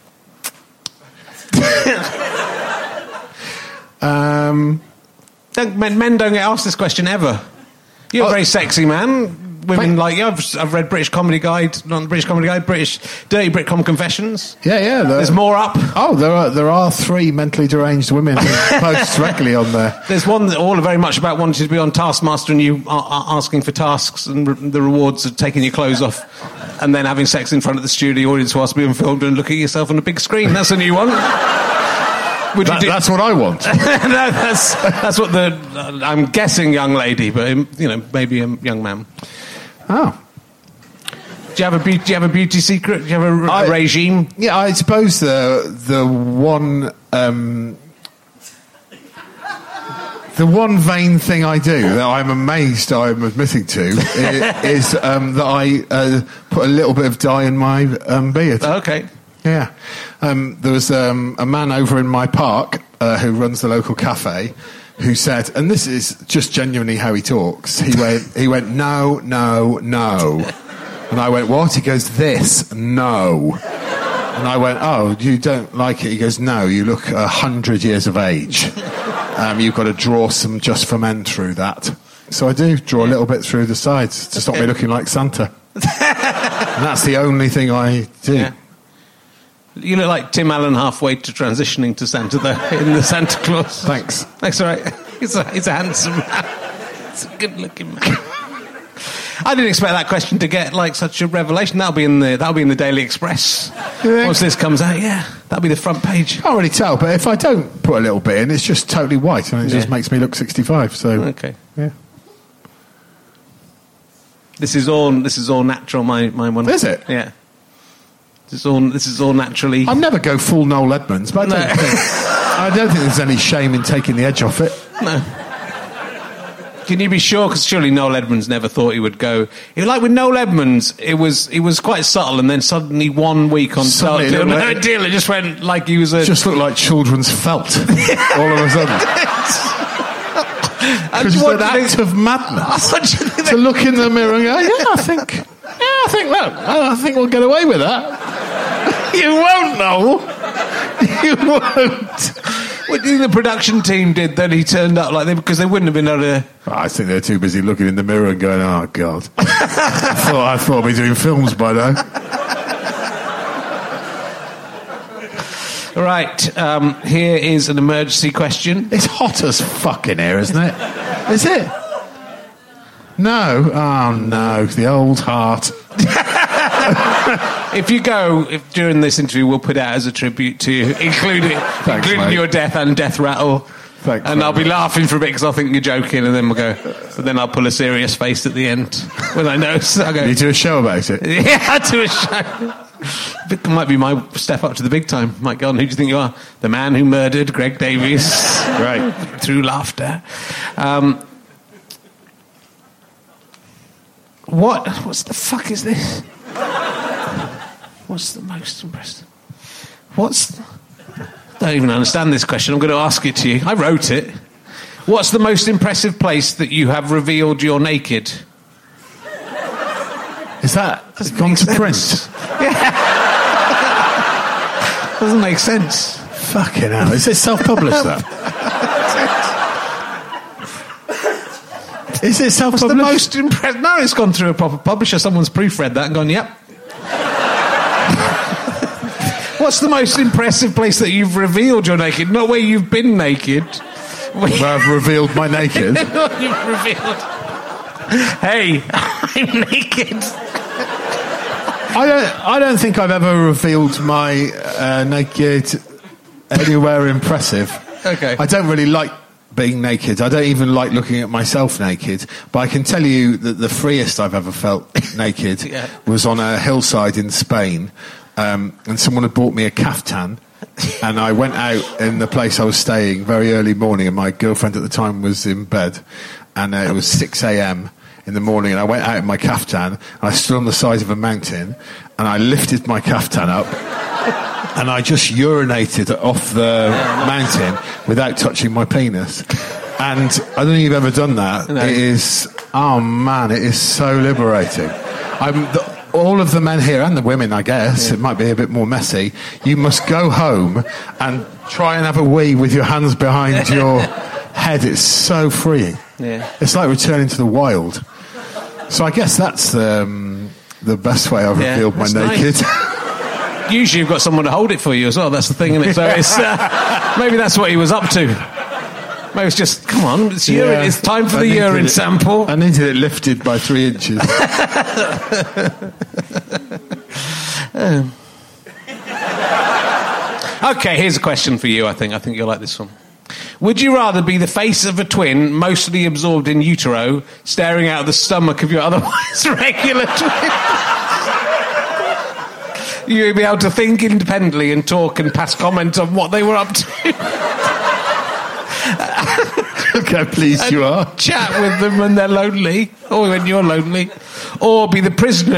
um... Don't, men, men don't get asked this question ever. You're a Oh. very sexy man. Women Thank- like you. I've, I've read British Comedy Guide, not British Comedy Guide, British Dirty Britcom Confessions. Yeah, yeah. There's more up. Oh, there are there are three mentally deranged women who post regularly on there. There's one that all are very much about wanting to be on Taskmaster and you are, are asking for tasks and re- the rewards of taking your clothes off and then having sex in front of the studio audience whilst being filmed and looking at yourself on a big screen. That's a new one. Would you That, do- that's what I want. no, that's that's what the uh, I'm guessing young lady, but um, you know maybe a young man. Oh. Do you have a beauty? Do you have a beauty secret? Do you have a, a I- regime? Yeah, I suppose the the one um, the one vain thing I do that I'm amazed I'm admitting to is, is um, that I uh, put a little bit of dye in my um, beard. Okay. Yeah. Um, there was um, a man over in my park uh, who runs the local cafe who said, and this is just genuinely how he talks, he went, he went, no, no, no. And I went, what? He goes, this, no. And I went, oh, you don't like it? He goes, no, you look a hundred years of age. Um, you've got to draw some Just for Men through that. So I do draw a little bit through the sides to stop me looking like Santa. And that's the only thing I do. Yeah. You look like Tim Allen halfway to transitioning to Santa, though, in the Santa Claus. Thanks. That's all right. He's a, he's a handsome man. He's a good-looking man. I didn't expect that question to get like such a revelation. That'll be in the that'll be in the Daily Express. think? Once this comes out, yeah, that'll be the front page. Can't really tell, but if I don't put a little bit in, it's just totally white, and it just Yeah. makes me look sixty-five. So, Okay. yeah. This is all this is all natural. My my one. Is it? Yeah. This is all, this is all naturally... I'd never go full Noel Edmonds, but I don't, No. think, I don't think there's any shame in taking the edge off it. No. Can you be sure? Because surely Noel Edmonds never thought he would go. It, like with Noel Edmonds, it was it was quite subtle, and then suddenly one week on Suddenly Deal, it no looked- deal, it just went like he was a. It just looked like children's felt all of a sudden. And Because it's what an do you act think- of madness What do you think to look in the mirror and go, yeah, I think, yeah, I think, look, I think we'll get away with that. You won't, Noel. You won't. What do you think the production team did that he turned up like they because they wouldn't have been able to. I think they're too busy looking in the mirror and going, oh, God. I thought I thought I'd be doing films by now. Right, um, here is an emergency question. It's hot as fuck in here, isn't it? Is it? No. Oh, no. The old heart. If you go if, during this interview, we'll put it out as a tribute to you, including, Thanks, including mate. your death and death rattle. Thanks, and mate. I'll be laughing for a bit because I'll think you're joking, and then we'll go. But then I'll pull a serious face at the end when I know. So I'll go, You do a show about it? yeah, I'll do a show. It might be my step up to the big time. Might go on. Who do you think you are? The man who murdered Greg Davies. Right. Through laughter. Um, what? What's the fuck is this? What's the most impressive? What's... I don't even understand this question. I'm going to ask it to you. I wrote it. What's the most impressive place that you have revealed you're naked? Is that gone to print? Doesn't make sense. Fucking hell. Is it self-published, that? Is it What's self-published? the most impressive? No, it's gone through a proper publisher. Someone's proofread that and gone, yep. What's the most impressive place that you've revealed you're naked? Not where you've been naked. Where Where I've revealed my naked. you've revealed. Hey, I'm naked. I don't. I don't think I've ever revealed my uh, naked anywhere impressive. Okay. I don't really like being naked. I don't even like looking at myself naked. But I can tell you that the freest I've ever felt naked Yeah. was on a hillside in Spain, um, and someone had bought me a caftan. And I went out in the place I was staying very early morning, and my girlfriend at the time was in bed, and uh, it was six a.m. in the morning, and I went out in my caftan, and I stood on the side of a mountain, and I lifted my caftan up, and I just urinated off the mountain without touching my penis. And I don't think you've ever done that. No. It is, oh man, it is so liberating. I'm... The, all of the men here, and the women, I guess, yeah. It might be a bit more messy, you must go home and try and have a wee with your hands behind your head. It's so freeing. Yeah. It's like returning to the wild. So I guess that's the, um, the best way I've Yeah, revealed my that's naked. Nice. Usually you've got someone to hold it for you as well. That's the thing, isn't it? So it's, uh, maybe that's what he was up to. Maybe it's just, come on, it's, Yeah. urine, it's time for I the needed urine it- sample. I needed it lifted by three inches. um. Okay, here's a question for you, I think. I think you'll like this one. Would you rather be the face of a twin, mostly absorbed in utero, staring out of the stomach of your otherwise regular twin? You'd be able to think independently and talk and pass comment on what they were up to. Look how pleased you are. Chat with them when they're lonely, or when you're lonely, or be the prisoner.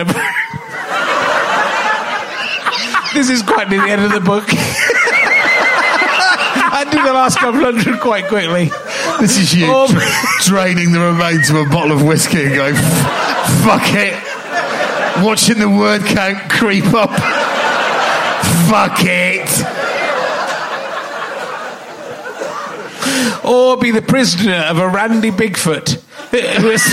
This is quite near the end of the book. I did the last couple hundred quite quickly. This is you Or- dra- draining the remains of a bottle of whiskey and going, "F- fuck it. Watching the word count creep up. Fuck it. Or be the prisoner of a Randy Bigfoot who, is,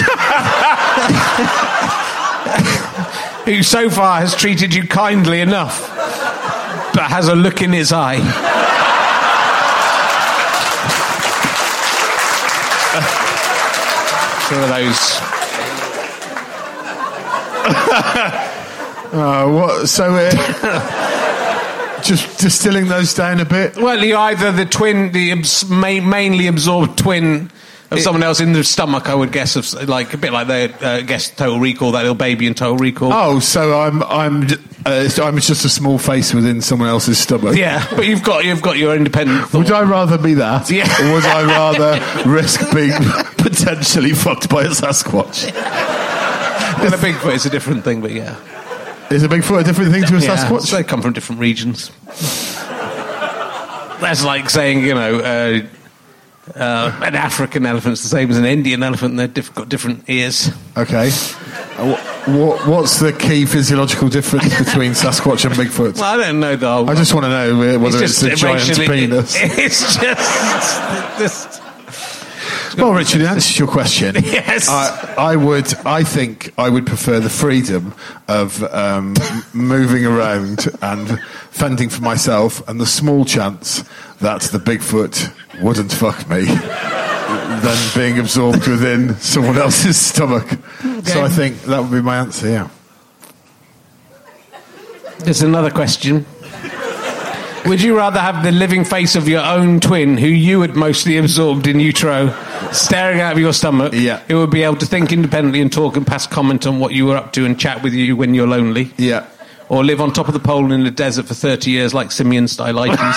who so far has treated you kindly enough, but has a look in his eye. Some of those. Uh, what? So, uh, just distilling those down a bit. Well, you're either the twin, the abs- ma- mainly absorbed twin of it, someone else in the stomach, I would guess, of like a bit like the uh, guess Total Recall, that little baby in Total Recall. Oh, so I'm I'm uh, so I'm just a small face within someone else's stomach. Yeah, but you've got you've got your independent thought. Would I rather be that, Yeah. or would I rather risk being potentially fucked by a Sasquatch? And a Bigfoot is a different thing, but yeah. Is a Bigfoot a different thing to a Yeah, Sasquatch? so they come from different regions. That's like saying, you know, uh, uh, an African elephant's the same as an Indian elephant, and they've diff- got different ears. Okay. Uh, what, what's the key physiological difference between Sasquatch and Bigfoot? Well, I don't know, though. I just want to know whether it's, just a giant racially- penis. It's just... just Well, Richard, in answer to your question, Yes. I, I would. I think I would prefer the freedom of um, m- moving around and fending for myself, and the small chance that the Bigfoot wouldn't fuck me than being absorbed within someone else's stomach. Okay. So I think that would be my answer. Yeah. There's another question. Would you rather have the living face of your own twin, who you had mostly absorbed in utero, staring out of your stomach, Yeah. who would be able to think independently and talk and pass comment on what you were up to and chat with you when you're lonely? Yeah. Or live on top of the pole in the desert for thirty years like Simeon Stylites?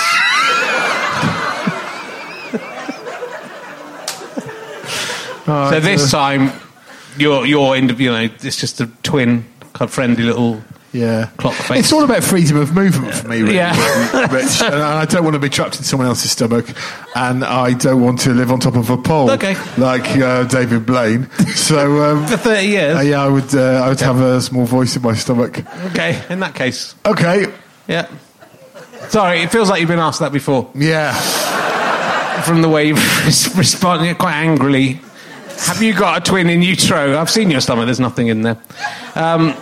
Oh, So this time, you're, you're in, you know, it's just a twin, kind of friendly little... Yeah. Clock face. It's all about freedom of movement for me, really, Yeah. Rich. And I don't want to be trapped in someone else's stomach, and I don't want to live on top of a pole Okay. like uh, David Blaine. So, um, For thirty years? uh, yeah, I would. Uh, I would have a small voice in my stomach. Okay, in that case. Okay. Yeah. Sorry, it feels like you've been asked that before. Yeah. From the way you've responded quite angrily. Have you got a twin in utero? I've seen your stomach, there's nothing in there. Um,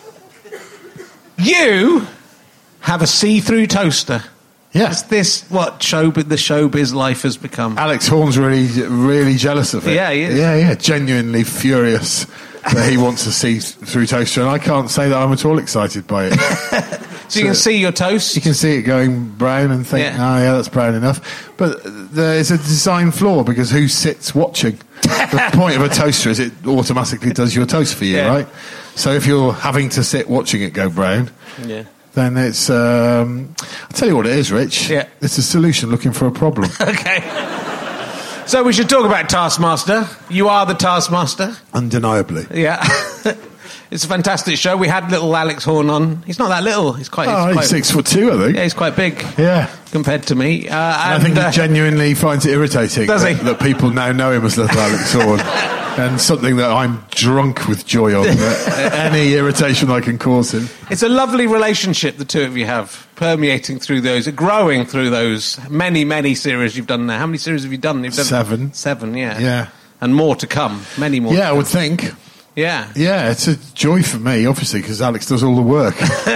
you have a see-through toaster. Yeah. Is this what showbiz, the showbiz life has become? Alex Horn's really, really jealous of it. Yeah, he is. Yeah, yeah. Genuinely furious that he wants to see through toaster, and I can't say that I'm at all excited by it. So you can see your toast? You can see it going brown and think, Yeah. oh, yeah, that's brown enough. But there's a design flaw, because who sits watching? The point of a toaster is it automatically does your toast for you, Yeah. right? So if you're having to sit watching it go brown, Yeah. then it's... Um, I'll tell you what it is, Rich. Yeah. It's a solution looking for a problem. Okay. So we should talk about Taskmaster. You are the Taskmaster. Undeniably. Yeah. It's a fantastic show. We had little Alex Horn on. He's not that little. He's quite... Oh, he's he's quite six foot two, I think. Yeah, he's quite big. Yeah. Compared to me. Uh, And and, I think uh, he genuinely finds it irritating Does that, he? that people now know him as Little Alex Horn. And something that I'm drunk with joy on. that any irritation I can cause him. It's a lovely relationship the two of you have, permeating through those, growing through those many, many series you've done now. How many series have you done? You've done Seven. Seven, yeah. Yeah. And more to come. Many more. Yeah, to I come. would think. Yeah. Yeah, it's a joy for me, obviously, because Alex does all the work.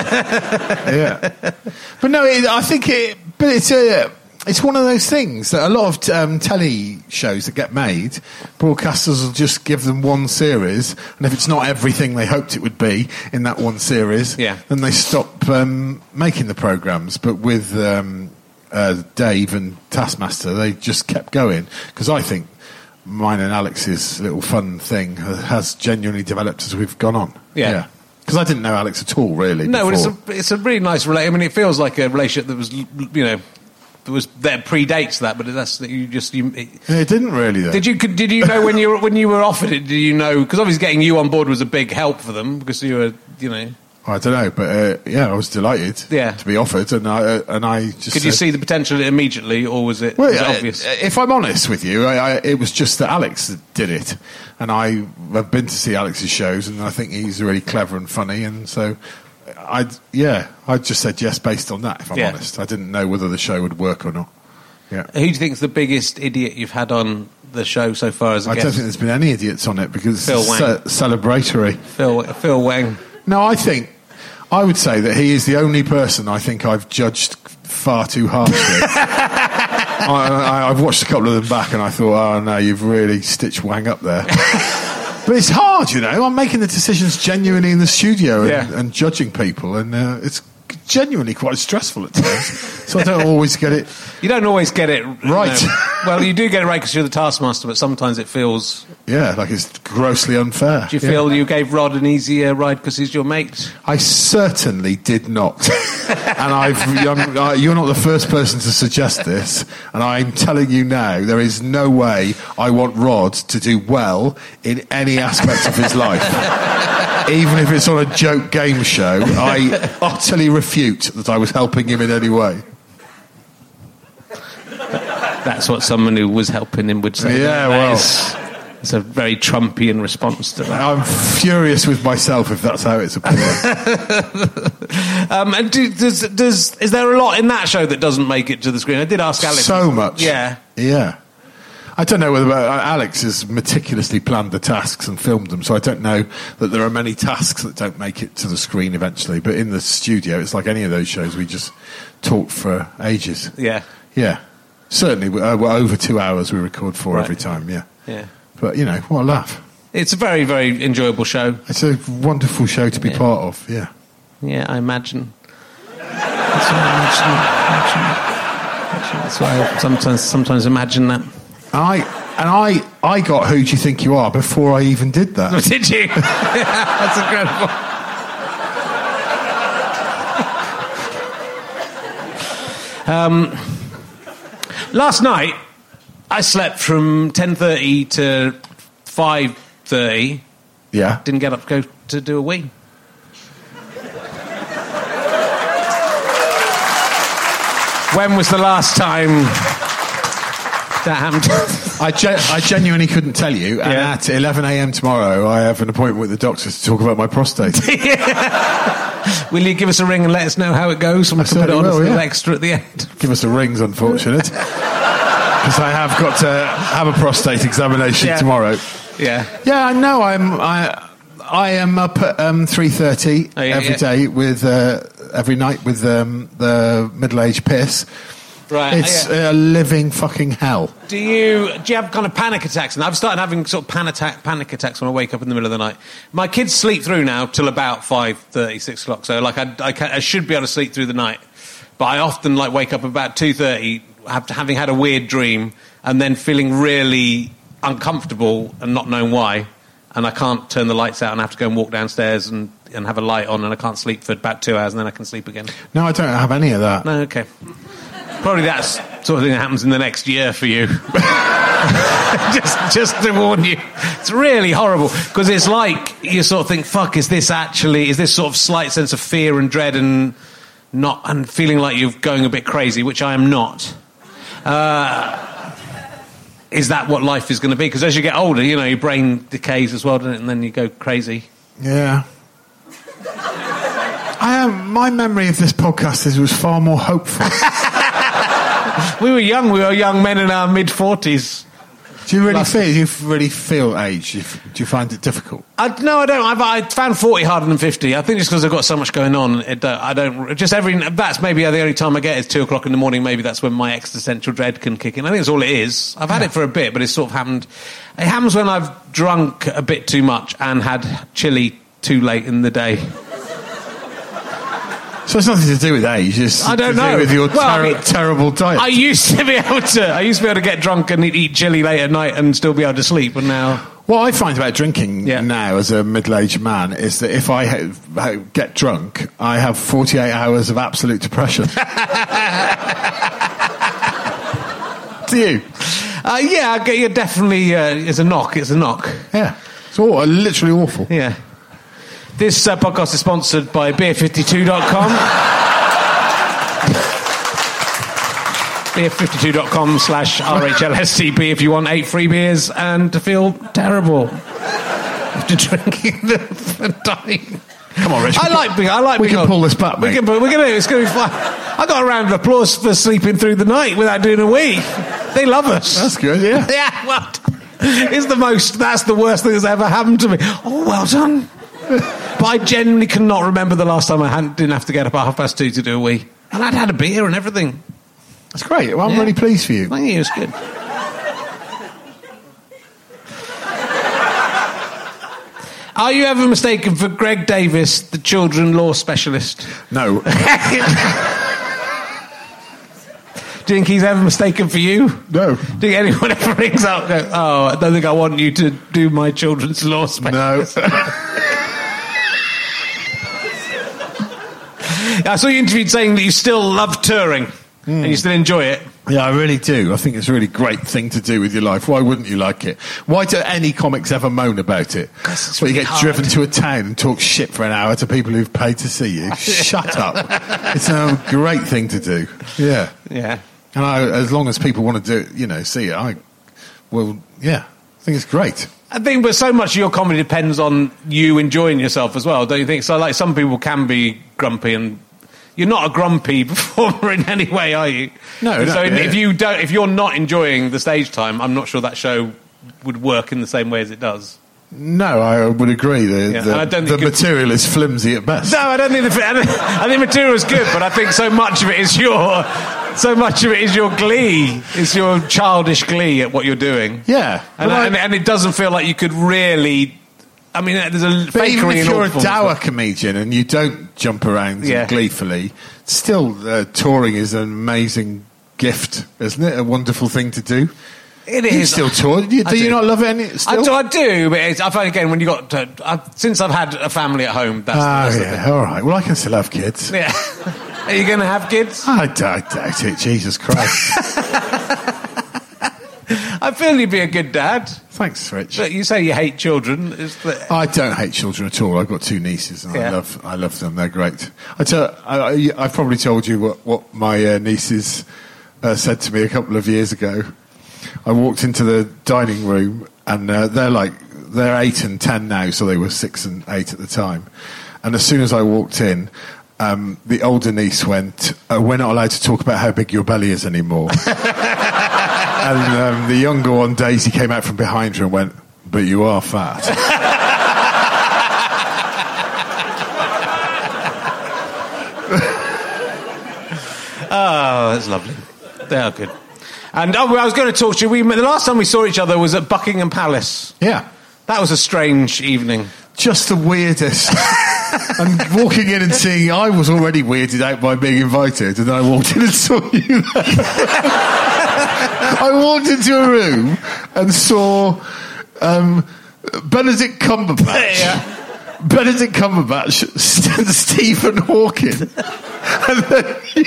Yeah. But no, it, I think it... But it's a... It's one of those things that a lot of um, telly shows that get made, broadcasters will just give them one series, and if it's not everything they hoped it would be in that one series, Yeah. then they stop um, making the programmes. But with um, uh, Dave and Taskmaster, they just kept going, because I think mine and Alex's little fun thing has genuinely developed as we've gone on. Yeah. Because I didn't know Alex at all, really. No, but it's before. a, it's a really nice relationship. I mean, it feels like a relationship that was, you know, that was that predates that, but that's that you just you. It, It didn't really, though. Did you did you know when you were, when you were offered it? Did you know, because obviously getting you on board was a big help for them, because you were, you know. I don't know, but uh, yeah, I was delighted Yeah. to be offered, and I uh, and I just Could you said- see the potential immediately, or was it, Well, was it uh, obvious? if I'm honest with you, I, I, it was just that Alex that did it, and I have been to see Alex's shows, and I think he's really clever and funny, and so I yeah, I just said yes based on that. If I'm Yeah. honest, I didn't know whether the show would work or not. Yeah. Who do you think's the biggest idiot you've had on the show so far as a I guest? don't think there's been any idiots on it because Phil it's Wang. ce- celebratory. Phil Phil Wang. No, I think I would say that he is the only person I think I've judged far too harshly. I, I, I've watched a couple of them back and I thought, oh no, you've really stitched Wang up there. But it's hard, you know. I'm making the decisions genuinely in the studio and, Yeah. and judging people, and uh, it's genuinely quite stressful at times. So I don't always get it. You don't always get it right. You know. Well, you do get it right because you're the taskmaster, but sometimes it feels... Yeah, like it's grossly unfair. Do you yeah. feel you gave Rod an easier ride because he's your mate? I certainly did not. And I've, I'm, I, you're not the first person to suggest this, and I'm telling you now, there is no way I want Rod to do well in any aspect of his life. Even if it's on a joke game show, I utterly refute that I was helping him in any way. That's what someone who was helping him would say. Yeah, well... It's a very Trumpian response to that. I'm furious with myself if that's how it's appearing. um, and do, does, does, is there a lot in that show that doesn't make it to the screen? I did ask Alex. So much. Yeah. Yeah. I don't know whether uh, Alex has meticulously planned the tasks and filmed them, so I don't know that there are many tasks that don't make it to the screen eventually. But in the studio, it's like any of those shows, we just talk for ages. Yeah. Yeah. Certainly, we're, we're over two hours we record for right. every time, yeah. Yeah. But, you know, what a laugh. It's a very, very enjoyable show. It's a wonderful show to be yeah. part of, yeah. Yeah, I imagine. That's what I imagine. imagine. That's why I sometimes, sometimes imagine that. I and I I got Who Do You Think You Are before I even did that. Oh, did you? That's incredible. um, last night, I slept from ten thirty to five thirty. Yeah. Didn't get up to go to do a wee. When was the last time that happened? I, gen- I genuinely couldn't tell you. And yeah. at eleven a.m. tomorrow, I have an appointment with the doctor to talk about my prostate. Will you give us a ring and let us know how it goes? And we can put it on will, a little yeah. extra at the end. Give us a ring's unfortunate. Because I have got to have a prostate examination yeah. tomorrow. Yeah. Yeah, I know. I'm. I. I am up at um, three thirty oh, yeah, every yeah. day with uh, every night with um, the middle-aged piss. Right. It's oh, yeah. a living fucking hell. Do you do you have kind of panic attacks? And I've started having sort of panic attack panic attacks when I wake up in the middle of the night. My kids sleep through now till about five thirty, six o'clock. So like I, I, can, I should be able to sleep through the night, but I often like wake up about two thirty, having had a weird dream, and then feeling really uncomfortable and not knowing why. And I can't turn the lights out and I have to go and walk downstairs and, and have a light on, and I can't sleep for about two hours and then I can sleep again. No, I don't have any of that. No, okay. Probably that's sort of thing that happens in the next year for you. just, just to warn you. It's really horrible, because it's like you sort of think, fuck, is this actually, is this sort of slight sense of fear and dread and not, and feeling like you're going a bit crazy, which I am not. Uh... Is that what life is going to be? Because as you get older, you know, your brain decays as well, doesn't it? And then you go crazy. Yeah. I am. My memory of this podcast is was far more hopeful. We were young. We were young men in our mid forties. Do you really Last feel? Do you really feel age? Do you, do you find it difficult? I, no, I don't. I've, I found forty harder than fifty. I think just because I've got so much going on. It, uh, I don't. Just every. That's maybe the only time I get is two o'clock in the morning. Maybe that's when my existential dread can kick in. I think that's all it is. I've had yeah. it for a bit, but it's sort of happened. It happens when I've drunk a bit too much and had chili too late in the day. So it's nothing to do with age. It's I don't to know. do with your well, ter- I mean, terrible diet. I used to be able to. I used to be able to get drunk and eat chili late at night and still be able to sleep. And now, what I find about drinking yeah. now as a middle-aged man is that if I ha- get drunk, I have forty-eight hours of absolute depression. Do you? Uh, yeah, you're definitely. Uh, it's a knock. It's a knock. Yeah, it's all, literally awful. Yeah. This uh, podcast is sponsored by beer fifty-two dot com. beer fifty-two dot com slash R H L S C B if you want eight free beers and to feel terrible after drinking them and dying. Come on, Rich. I like being. I like. We being can on. pull this back, mate. We can. We're gonna. It's gonna be fun. I got a round of applause for sleeping through the night without doing a wee. They love us. That's good. Yeah. Yeah. Well, it's the most. That's the worst thing that's ever happened to me. Oh, well done. But I genuinely cannot remember the last time I hadn't, didn't have to get up at half past two to do a wee. And I'd had a beer and everything. That's great. Well, I'm yeah. really pleased for you. Thank you, it's good. Are you ever mistaken for Greg Davis, the children law specialist? No. Do you think he's ever mistaken for you? No. Do you think anyone ever rings up and goes, oh, I don't think I want you to do my children's law specialist? No. I saw you interviewed saying that you still love touring mm. and you still enjoy it. Yeah, I really do. I think it's a really great thing to do with your life. Why wouldn't you like it? Why do any comics ever moan about it? Because it's well, really you get hard. driven to a town and talk shit for an hour to people who've paid to see you. Shut up. It's a great thing to do. Yeah. Yeah. And I, as long as people want to do it, you know, see it, I, well, yeah, I think it's great. I think, but so much of your comedy depends on you enjoying yourself as well, don't you think? So, like, some people can be grumpy, and you're not a grumpy performer in any way, are you? No. So, no, if you don't, if you're not enjoying the stage time, I'm not sure that show would work in the same way as it does. No, I would agree. The, Yeah, the, and I don't the think it- material is flimsy at best. No, I don't think the I think, I think material is good, but I think so much of it is your, so much of it is your glee, is your childish glee at what you're doing. Yeah, and, but I- and, and it doesn't feel like you could really. I mean, there's a But even fakery if in you're all a forms, dour but- comedian and you don't jump around Yeah. gleefully, still uh, touring is an amazing gift, isn't it? A wonderful thing to do. It You is. still tour. Do you, I do you do. not love it? Any, I still? do, I do, but it's, I find again when you got to, I, since I've had a family at home, that's, Oh, that's the yeah. thing. All right. Well, I can still have kids. Yeah. Are you going to have kids? I doubt, doubt it. Jesus Christ. I feel you'd be a good dad. Thanks, Rich. But you say you hate children. Is that... I don't hate children at all. I've got two nieces, and Yeah. I love, I love them. They're great. I tell, I, I, I've probably told you what, what my uh, nieces uh, said to me a couple of years ago. I walked into the dining room, and uh, they're like they're eight and ten now, so they were six and eight at the time. And as soon as I walked in, um, the older niece went, uh, "We're not allowed to talk about how big your belly is anymore." And um, the younger one, Daisy, came out from behind her and went, "But you are fat." Oh, that's lovely. They are good. And oh, I was going to talk to you. We, the last time we saw each other was at Buckingham Palace. Yeah. That was a strange evening. Just the weirdest. And walking in and seeing, I was already weirded out by being invited, and then I walked in and saw you there. I walked into a room and saw um, Benedict Cumberbatch. Yeah. Benedict Cumberbatch and Stephen Hawking. And then you...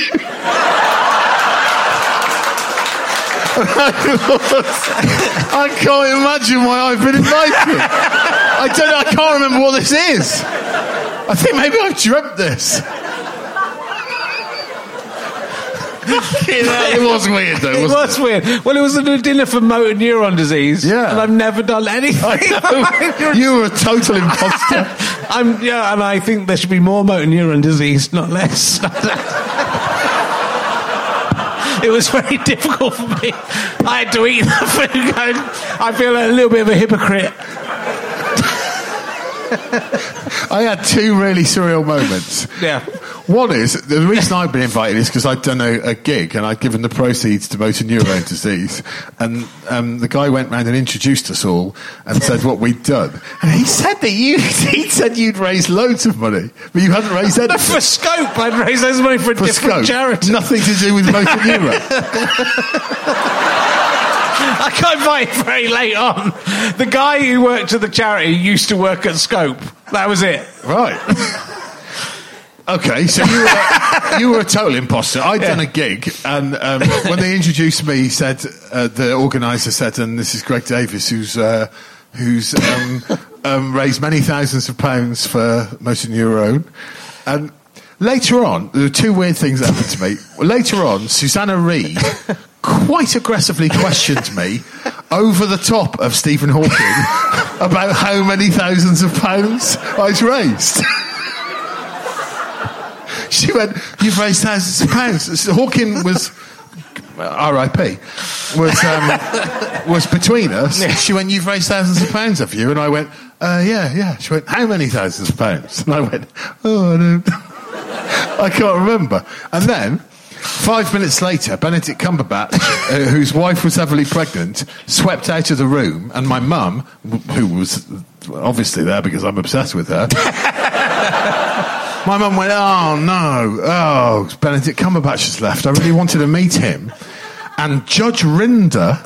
I can't imagine why I've been invited. I don't know, I can't remember what this is. I think maybe I've dreamt this. It was weird though, It wasn't was weird. Well, it was a dinner for motor neuron disease. Yeah. And I've never done anything. I know. You were a total imposter. I'm, yeah, and I think there should be more motor neuron disease, not less. It was very difficult for me. I had to eat the food. I feel a little bit of a hypocrite. I had two really surreal moments. Yeah. One is, the reason I'd been invited is because I'd done a, a gig and I'd given the proceeds to motor neurone disease. And um, the guy went round and introduced us all and said what we'd done. And he said that you, he said you'd raised loads of money, but you hadn't raised anything. For Scope, I'd raise those money for a For different Scope. charity. Nothing to do with motor neurone. I got invited very late on. The guy who worked at the charity used to work at Scope. That was it. Right. Okay, so you were, you were a total imposter. I'd Yeah. done a gig, and um, when they introduced me, he said, uh, the organiser said, and this is Greg Davis, who's uh, who's um, um, raised many thousands of pounds for motor neurone. And later on, there were two weird things that happened to me. Later on, Susanna Reid quite aggressively questioned me over the top of Stephen Hawking about how many thousands of pounds I'd raised. She went, "You've raised thousands of pounds." So Hawking was, R I P, was um, was between us. Yeah. She went, "You've raised thousands of pounds, have you?" And I went, uh, "Yeah, yeah." She went, "How many thousands of pounds?" And I went, "Oh, I don't, I can't remember." And then Five minutes later, Benedict Cumberbatch, uh, whose wife was heavily pregnant, swept out of the room, and my mum, who was obviously there because I'm obsessed with her, my mum went, oh no, oh, Benedict Cumberbatch has left. I really wanted to meet him. And Judge Rinder...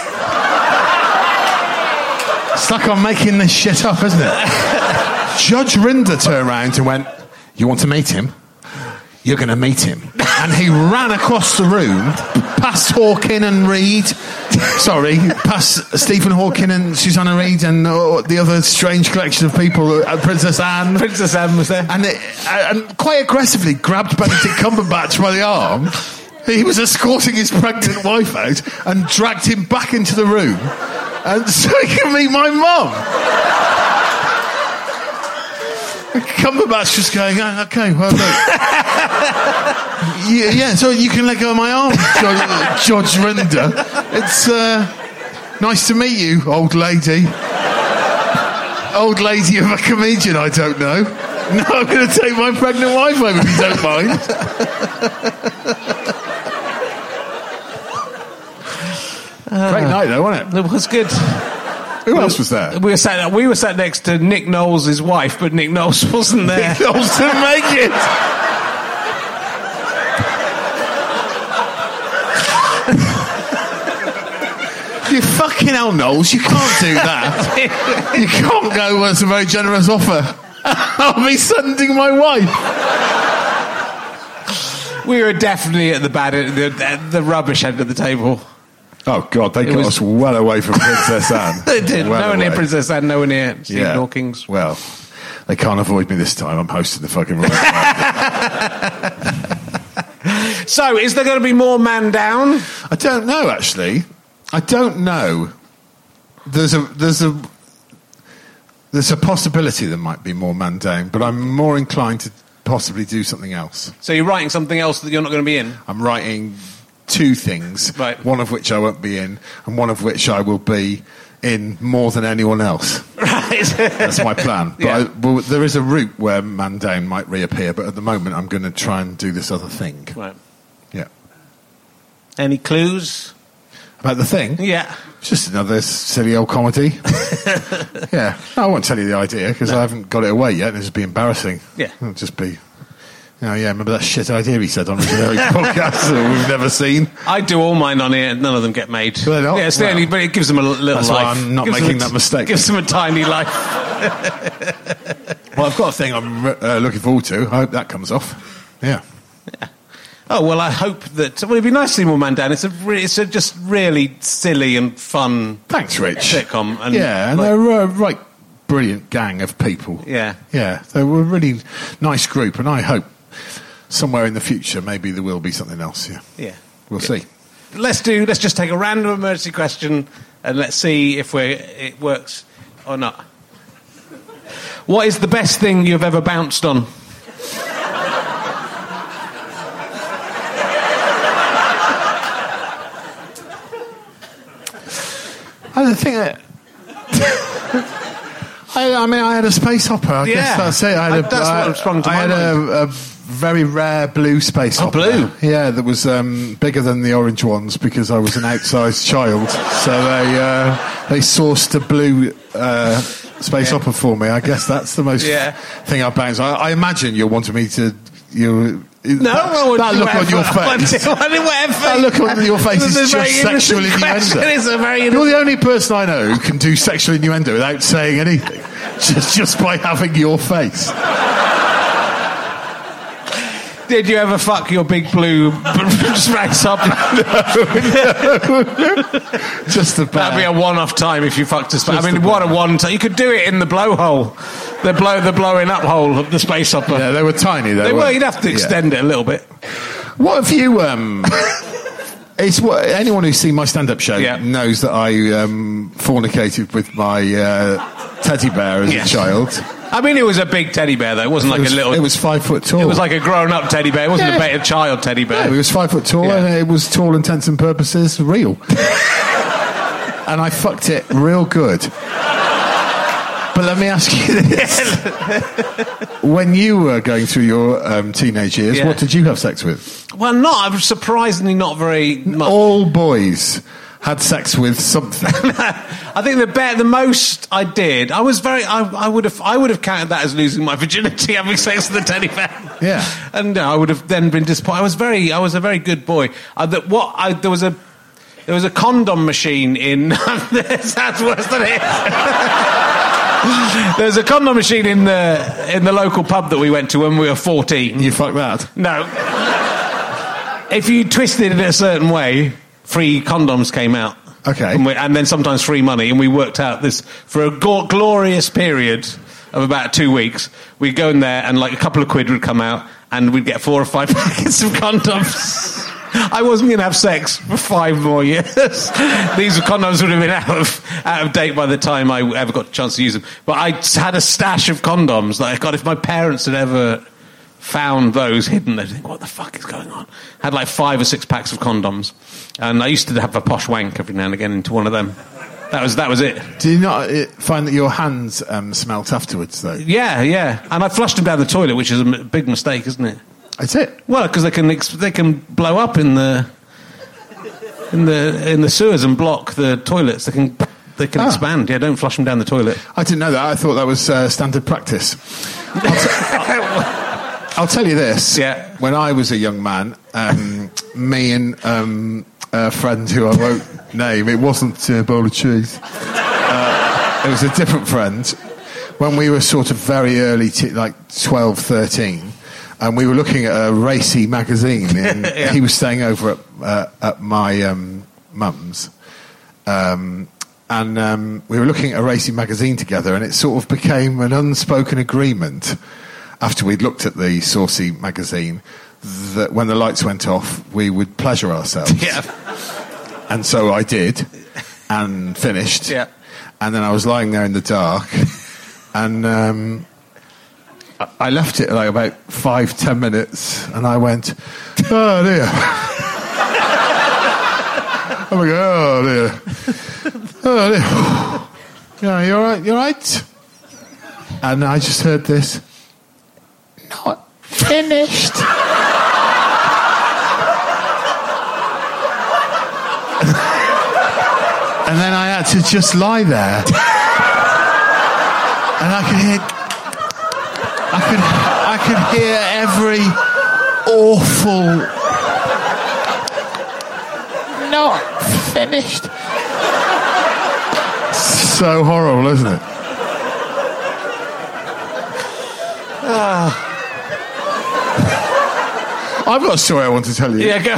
It's like I'm making this shit up, isn't it? Judge Rinder turned around and went, you want to meet him? You're going to meet him. And he ran across the room, past Hawking and Reed, sorry, past Stephen Hawking and Susanna Reid and uh, the other strange collection of people, uh, Princess Anne. Princess Anne was there. And, it, and quite aggressively grabbed Benedict Cumberbatch by the arm. He was escorting his pregnant wife out and dragged him back into the room and so he can meet my mum. Cumberbatch was going, oh, okay, well, look. yeah, yeah, so you can let go of my arm, George, George Rinder. It's uh, nice to meet you, old lady. Old lady of a comedian, I don't know. No, I'm going to take my pregnant wife home if you don't mind. Great night, though, wasn't it? It was good. Who else was there? We were sat. We were sat next to Nick Knowles' wife, but Nick Knowles wasn't there. Nick Knowles didn't make it. You fucking hell, Knowles! You can't do that. You can't go. Well, it's a very generous offer. I'll be sending my wife. We were definitely at the bad, the, the rubbish end of the table. Oh, God, they got was... us well away from Princess Anne. They did. Well no one away. near Princess Anne, no one near Stephen yeah. Hawking's. Well, they can't avoid me this time. I'm hosting the fucking room. So, is there going to be more Man Down? I don't know, actually. I don't know. There's a... There's a There's a possibility there might be more Man Down, but I'm more inclined to possibly do something else. So you're writing something else that you're not going to be in? I'm writing two things, right. One of which I won't be in, and one of which I will be in more than anyone else. Right. That's my plan. But Yeah. I, well, there is a route where Man Down might reappear, but at the moment I'm going to try and do this other thing. Right. Yeah. Any clues? About the thing? Yeah. It's just another silly old comedy. Yeah. No, I won't tell you the idea because no. I haven't got it away yet and it'll just be embarrassing. Yeah. It'll just be... Oh, yeah, remember that shit idea he said on the generic podcast that we've never seen? I do all mine on here, none of them get made. Do they not? Yeah, it's the well, only, but it gives them a little that's life. Why I'm not gives making a, that mistake. Gives them a tiny life. Well, I've got a thing I'm uh, looking forward to. I hope that comes off. Yeah. Yeah. Oh, well, I hope that... Well, it'd be nice to see more Man Down. It's a, re, it's a just really silly and fun... Thanks, Rich. ...sitcom. And yeah, and like, they're a right brilliant gang of people. Yeah. Yeah, they were a really nice group, and I hope somewhere in the future maybe there will be something else, yeah. Yeah. We'll yeah. see. Let's do... Let's just take a random emergency question and let's see if we're, it works or not. What is the best thing you've ever bounced on? I don't think that... I, I mean, I had a space hopper. I yeah. guess that's it. I had, I, a, that's I, what sprung to I my had mind. a, a very rare blue space oh, hopper. blue? Yeah, that was um, bigger than the orange ones because I was an outsized child. So they uh, they sourced a blue uh, space yeah. hopper for me. I guess that's the most yeah. thing I bounced. I, I imagine you're wanting me to... You, no, that, well, that look on your face. That look on your face is just sexual innuendo. It's a very You're the only person I know who can do sexual innuendo without saying anything, just just by having your face. Did you ever fuck your big blue space up? No, no. Just the That'd be a one-off time if you fucked a space. I mean, what a one time. You could do it in the blowhole, the blow, the blowing up hole of the space hopper. Yeah, they were tiny. Though, they were. You'd have to extend yeah. it a little bit. What have you? Um, it's what anyone who's seen my stand-up show yeah. knows that I um, fornicated with my uh, teddy bear as yes. a child. I mean, it was a big teddy bear, though. It wasn't like it was, a little... It was five foot tall. It was like a grown-up teddy bear. It wasn't yeah. a, a child teddy bear. Yeah, it was five foot tall, yeah. and it was, to all intents and purposes, real. And I fucked it real good. But let me ask you this. When you were going through your um, teenage years, Yeah. what did you have sex with? Well, not. I'm surprisingly not very much. All boys had sex with something. I think the be- the most I did, I was very. I, I would have. I would have counted that as losing my virginity, having sex with a teddy bear. Yeah. And uh, I would have then been disappointed. I was very. I was a very good boy. Uh, that what I, there was a. There was a condom machine in. That's worse than it. There was a condom machine in the in the local pub that we went to when we were fourteen. You fuck that? No. If you twisted it a certain way, free condoms came out. Okay. And, we, and then sometimes free money, and we worked out this for a go- glorious period of about two weeks. We'd go in there, and like a couple of quid would come out, and we'd get four or five packets of condoms. I wasn't going to have sex for five more years. These condoms would have been out of out of date by the time I ever got a chance to use them. But I had a stash of condoms that I got. If my parents had ever found those hidden, they'd think, what the fuck is going on? Had like five or six packs of condoms. And I used to have a posh wank every now and again into one of them. That was that was it. Do you not uh, find that your hands um, smelt afterwards, though? Yeah, yeah. And I flushed them down the toilet, which is a m- big mistake, isn't it? That's it. Well, because they can ex- they can blow up in the in the in the sewers and block the toilets. They can they can Ah. expand. Yeah, don't flush them down the toilet. I didn't know that. I thought that was uh, standard practice. I'll, t- I'll tell you this. Yeah. When I was a young man, um, me and um, a friend who I won't name, it wasn't a bowl of cheese. Uh, it was a different friend. When we were sort of very early, t- like twelve, thirteen, and we were looking at a racy magazine. And Yeah. He was staying over at, uh, at my um, mum's. Um, and um, we were looking at a racing magazine together, and it sort of became an unspoken agreement after we'd looked at the saucy magazine that when the lights went off, we would pleasure ourselves. Yeah. And so I did, and finished. Yeah. And then I was lying there in the dark, and um, I- I left it like about five, ten minutes, and I went, oh dear. I'm like, oh dear. Oh dear. Yeah, you all right? You all right? And I just heard this. Not finished. And then I had to just lie there. And I could hear I could I could hear every awful not finished. So horrible, isn't it? I've got a story I want to tell you. Yeah, go.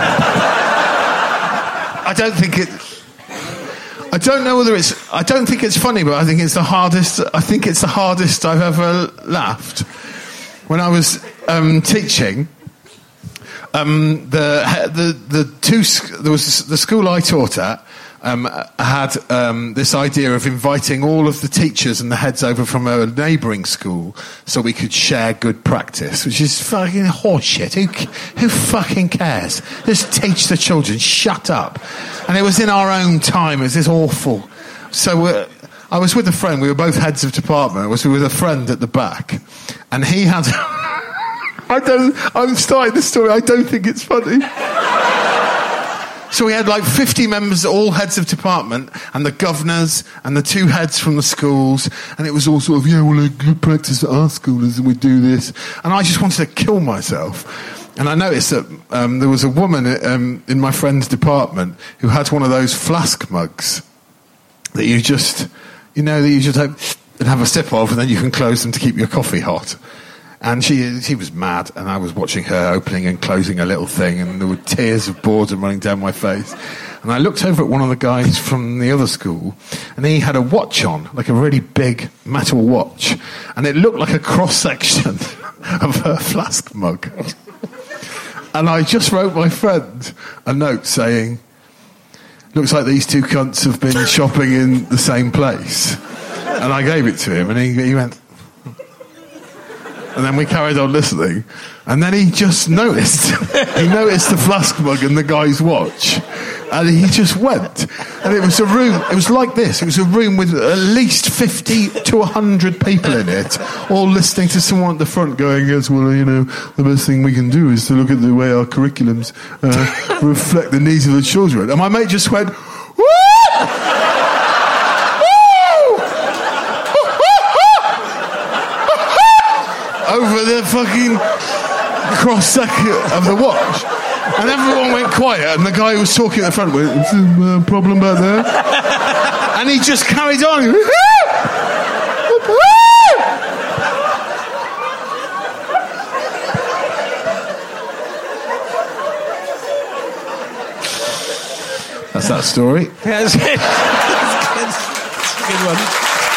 I don't think it. I don't know whether it's. I don't think it's funny, but I think it's the hardest. I think it's the hardest I've ever laughed. When I was um, teaching, um, the the the two sc- there was the school I taught at. Um, had um, this idea of inviting all of the teachers and the heads over from a neighbouring school so we could share good practice, which is fucking horseshit. Who, who fucking cares? Just teach the children. Shut up. And it was in our own time. It was this awful. So uh, I was with a friend. We were both heads of department. I was with a friend at the back, and he had. I don't. I'm starting this story. I don't think it's funny. So we had like fifty members, all heads of department, and the governors, and the two heads from the schools, and it was all sort of, yeah, well, a good practice at our school is we do this. And I just wanted to kill myself. And I noticed that um, there was a woman um, in my friend's department who had one of those flask mugs that you just, you know, that you just have, and have a sip of, and then you can close them to keep your coffee hot. And she she was mad, and I was watching her opening and closing a little thing, and there were tears of boredom running down my face. And I looked over at one of the guys from the other school, and he had a watch on, like a really big metal watch, and it looked like a cross-section of her flask mug. And I just wrote my friend a note saying, looks like these two cunts have been shopping in the same place. And I gave it to him, and he, he went... And then we carried on listening. And then he just noticed. He noticed the flask mug and the guy's watch. And he just went. And it was a room, it was like this. It was a room with at least fifty to one hundred people in it, all listening to someone at the front going, yes, well, you know, the best thing we can do is to look at the way our curriculums uh, reflect the needs of the children. And my mate just went, woo! Over the fucking cross-section of the watch. And everyone went quiet, and the guy who was talking at the front went, "Is there a problem back there?" And he just carried on. That's that story. Yeah, that's good. That's good. That's a good one.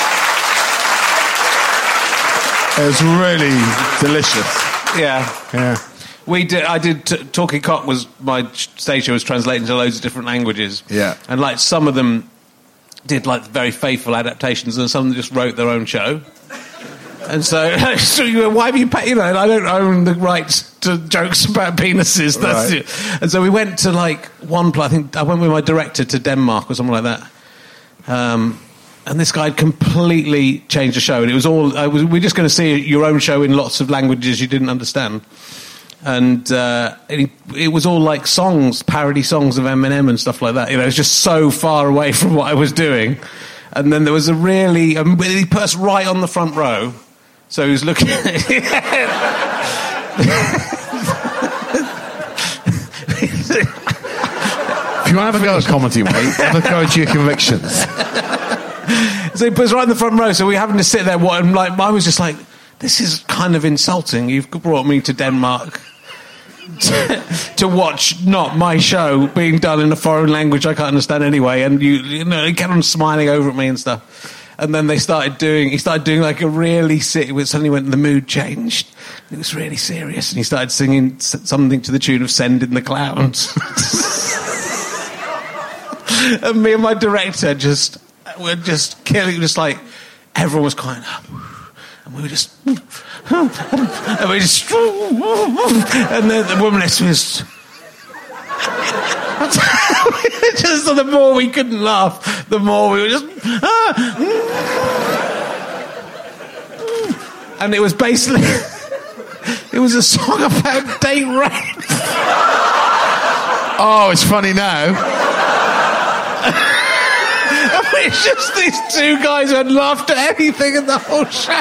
It was really delicious. Yeah. Yeah. We did. I did. T- Talking Cock was my stage show was translated into loads of different languages. Yeah. And like some of them did like very faithful adaptations, and some of them just wrote their own show. And so, so you went, why have you paid? You know, I don't own the rights to jokes about penises. That's Right. it. And so we went to like one. pl- I think I went with my director to Denmark or something like that. Um, and this guy had completely changed the show, and it was all. I was, we're just going to see your own show in lots of languages you didn't understand. And uh, it, it was all like songs, parody songs of Eminem and stuff like that. You know, it was just so far away from what I was doing. And then there was a really... Um, he put us right on the front row. So he was looking... If you want to have a go at comedy, mate, have a go at your convictions. So he put us right in the front row. So we were having to sit there. What, and like, I was just like, this is kind of insulting. You've brought me to Denmark to, to watch not my show being done in a foreign language I can't understand anyway. And you, you know, he kept on smiling over at me and stuff. And then they started doing, he started doing like a really, it suddenly went, the mood changed. It was really serious. And he started singing something to the tune of Send in the Clowns. And me and my director just, were just killing, just like, everyone was kind of, and we were just, and we just, and then the woman next to us, just so the more we couldn't laugh, the more we were just, and it was basically, it was a song about date rape. Oh, it's funny now. It's just these two guys who had laughed at anything in the whole show.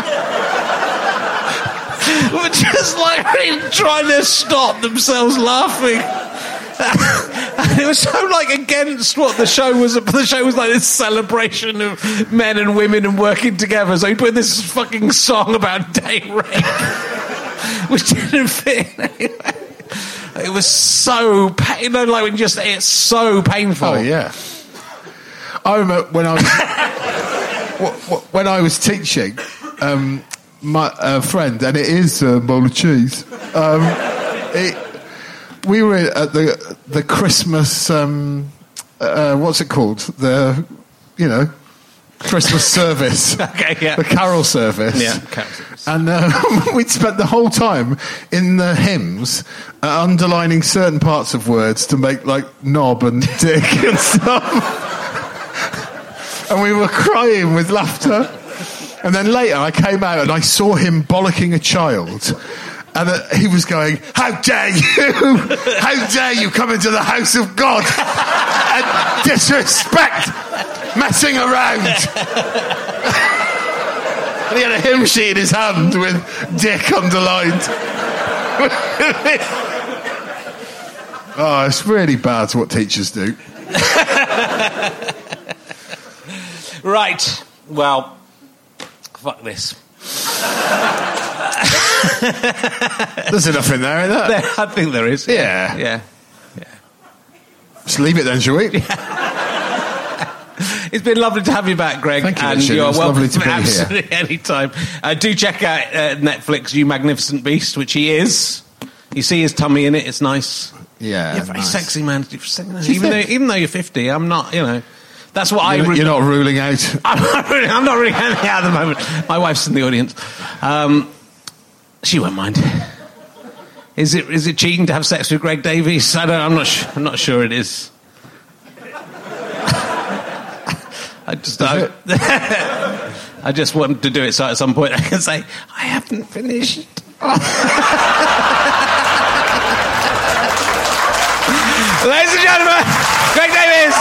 Were just like really trying to stop themselves laughing. And it was so like against what the show was. The show was like this celebration of men and women and working together. So he put this fucking song about date rape, which didn't fit anyway. It was so pain. You know, like when just it's so painful. Oh yeah. I remember when I was when I was teaching, um, my uh, friend, and it is a bowl of cheese. Um, it, we were at the the Christmas. Um, uh, what's it called? The you know Christmas service. Okay, yeah. The carol service. Yeah, carol service. And uh, we'd spent the whole time in the hymns uh, underlining certain parts of words to make like knob and dick and stuff. And we were crying with laughter. And then later I came out and I saw him bollocking a child. And uh, he was going, how dare you? How dare you come into the house of God and disrespect messing around? And he had a hymn sheet in his hand with dick underlined. Oh, it's really bad what teachers do. Right. Well, fuck this. There's enough in there, isn't there? there I think there is. Yeah. Yeah. Yeah. Just leave it then, shall we? It's been lovely to have you back, Greg. Thank you, and Richard. you're It's welcome lovely to be absolutely here. any time. Uh, do check out uh, Netflix, You Magnificent Beast, which he is. You see his tummy in it. It's nice. Yeah, You're very nice. sexy, man. Even though, even though you're fifty, I'm not. You know, that's what I. You're, Re- you're not ruling out. I'm not really. I'm not really hanging out at the moment. My wife's in the audience. Um, she won't mind. Is it is it cheating to have sex with Greg Davies? I don't. I'm not. Sh- I'm not sure it is. I just I, I just wanted to do it so at some point I can say, I haven't finished. Ladies and gentlemen, Greg Davies!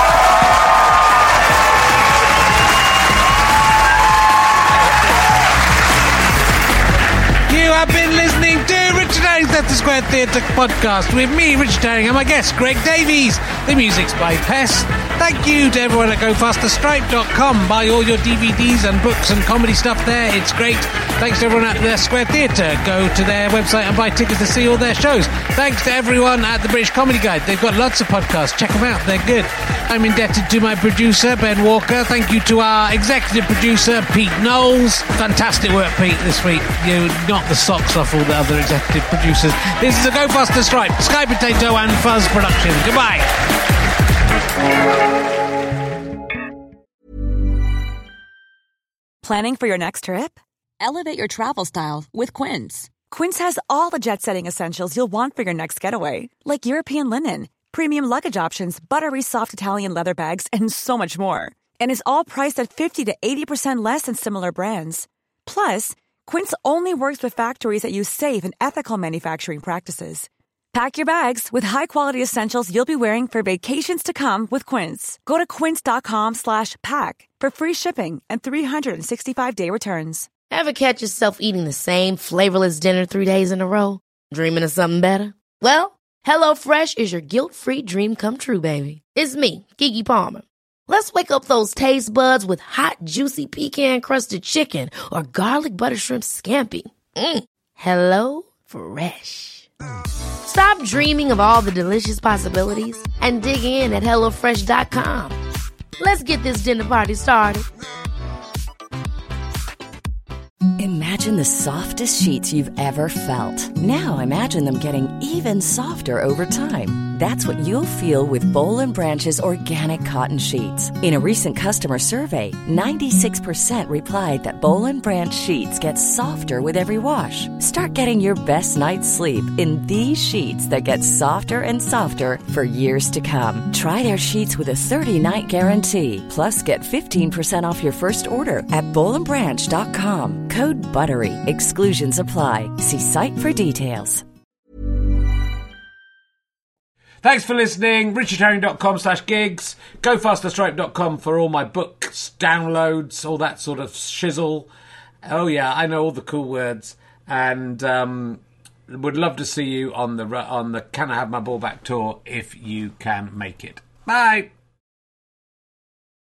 You have been listening to Richard Herring's Leicester Square Theatre podcast with me, Richard Herring, and my guest, Greg Davies. The music's by Pest. Thank you to everyone at go faster stripe dot com. Buy all your D V Ds and books and comedy stuff there. It's great. Thanks to everyone at the Square Theatre. Go to their website and buy tickets to see all their shows. Thanks to everyone at the British Comedy Guide. They've got lots of podcasts. Check them out. They're good. I'm indebted to my producer, Ben Walker. Thank you to our executive producer, Pete Knowles. Fantastic work, Pete, this week. You knocked the socks off all the other executive producers. This is a Go Faster Stripe, Sky Potato and Fuzz production. Goodbye. Planning for your next trip? Elevate your travel style with Quince. Quince has all the jet-setting essentials you'll want for your next getaway, like European linen, premium luggage options, buttery soft Italian leather bags, and so much more. And is all priced at fifty to eighty percent less than similar brands. Plus, Quince only works with factories that use safe and ethical manufacturing practices. Pack your bags with high-quality essentials you'll be wearing for vacations to come with Quince. Go to quince.com slash pack for free shipping and three sixty-five day returns. Ever catch yourself eating the same flavorless dinner three days in a row? Dreaming of something better? Well, HelloFresh is your guilt-free dream come true, baby. It's me, Keke Palmer. Let's wake up those taste buds with hot, juicy pecan-crusted chicken or garlic butter shrimp scampi. Mm. Hello Fresh. Stop dreaming of all the delicious possibilities and dig in at hello fresh dot com. Let's get this dinner party started. Imagine the softest sheets you've ever felt. Now imagine them getting even softer over time. That's what you'll feel with Boll and Branch's organic cotton sheets. In a recent customer survey, ninety-six percent replied that Boll and Branch sheets get softer with every wash. Start getting your best night's sleep in these sheets that get softer and softer for years to come. Try their sheets with a thirty-night guarantee. Plus, get fifteen percent off your first order at boll and branch dot com. Code BUTTERY. Exclusions apply. See site for details. Thanks for listening. richard herring dot com slash gigs. go faster stripe dot com for all my books, downloads, all that sort of shizzle. Oh, yeah, I know all the cool words. And um, would love to see you on the on the Can I Have My Ball Back tour if you can make it. Bye.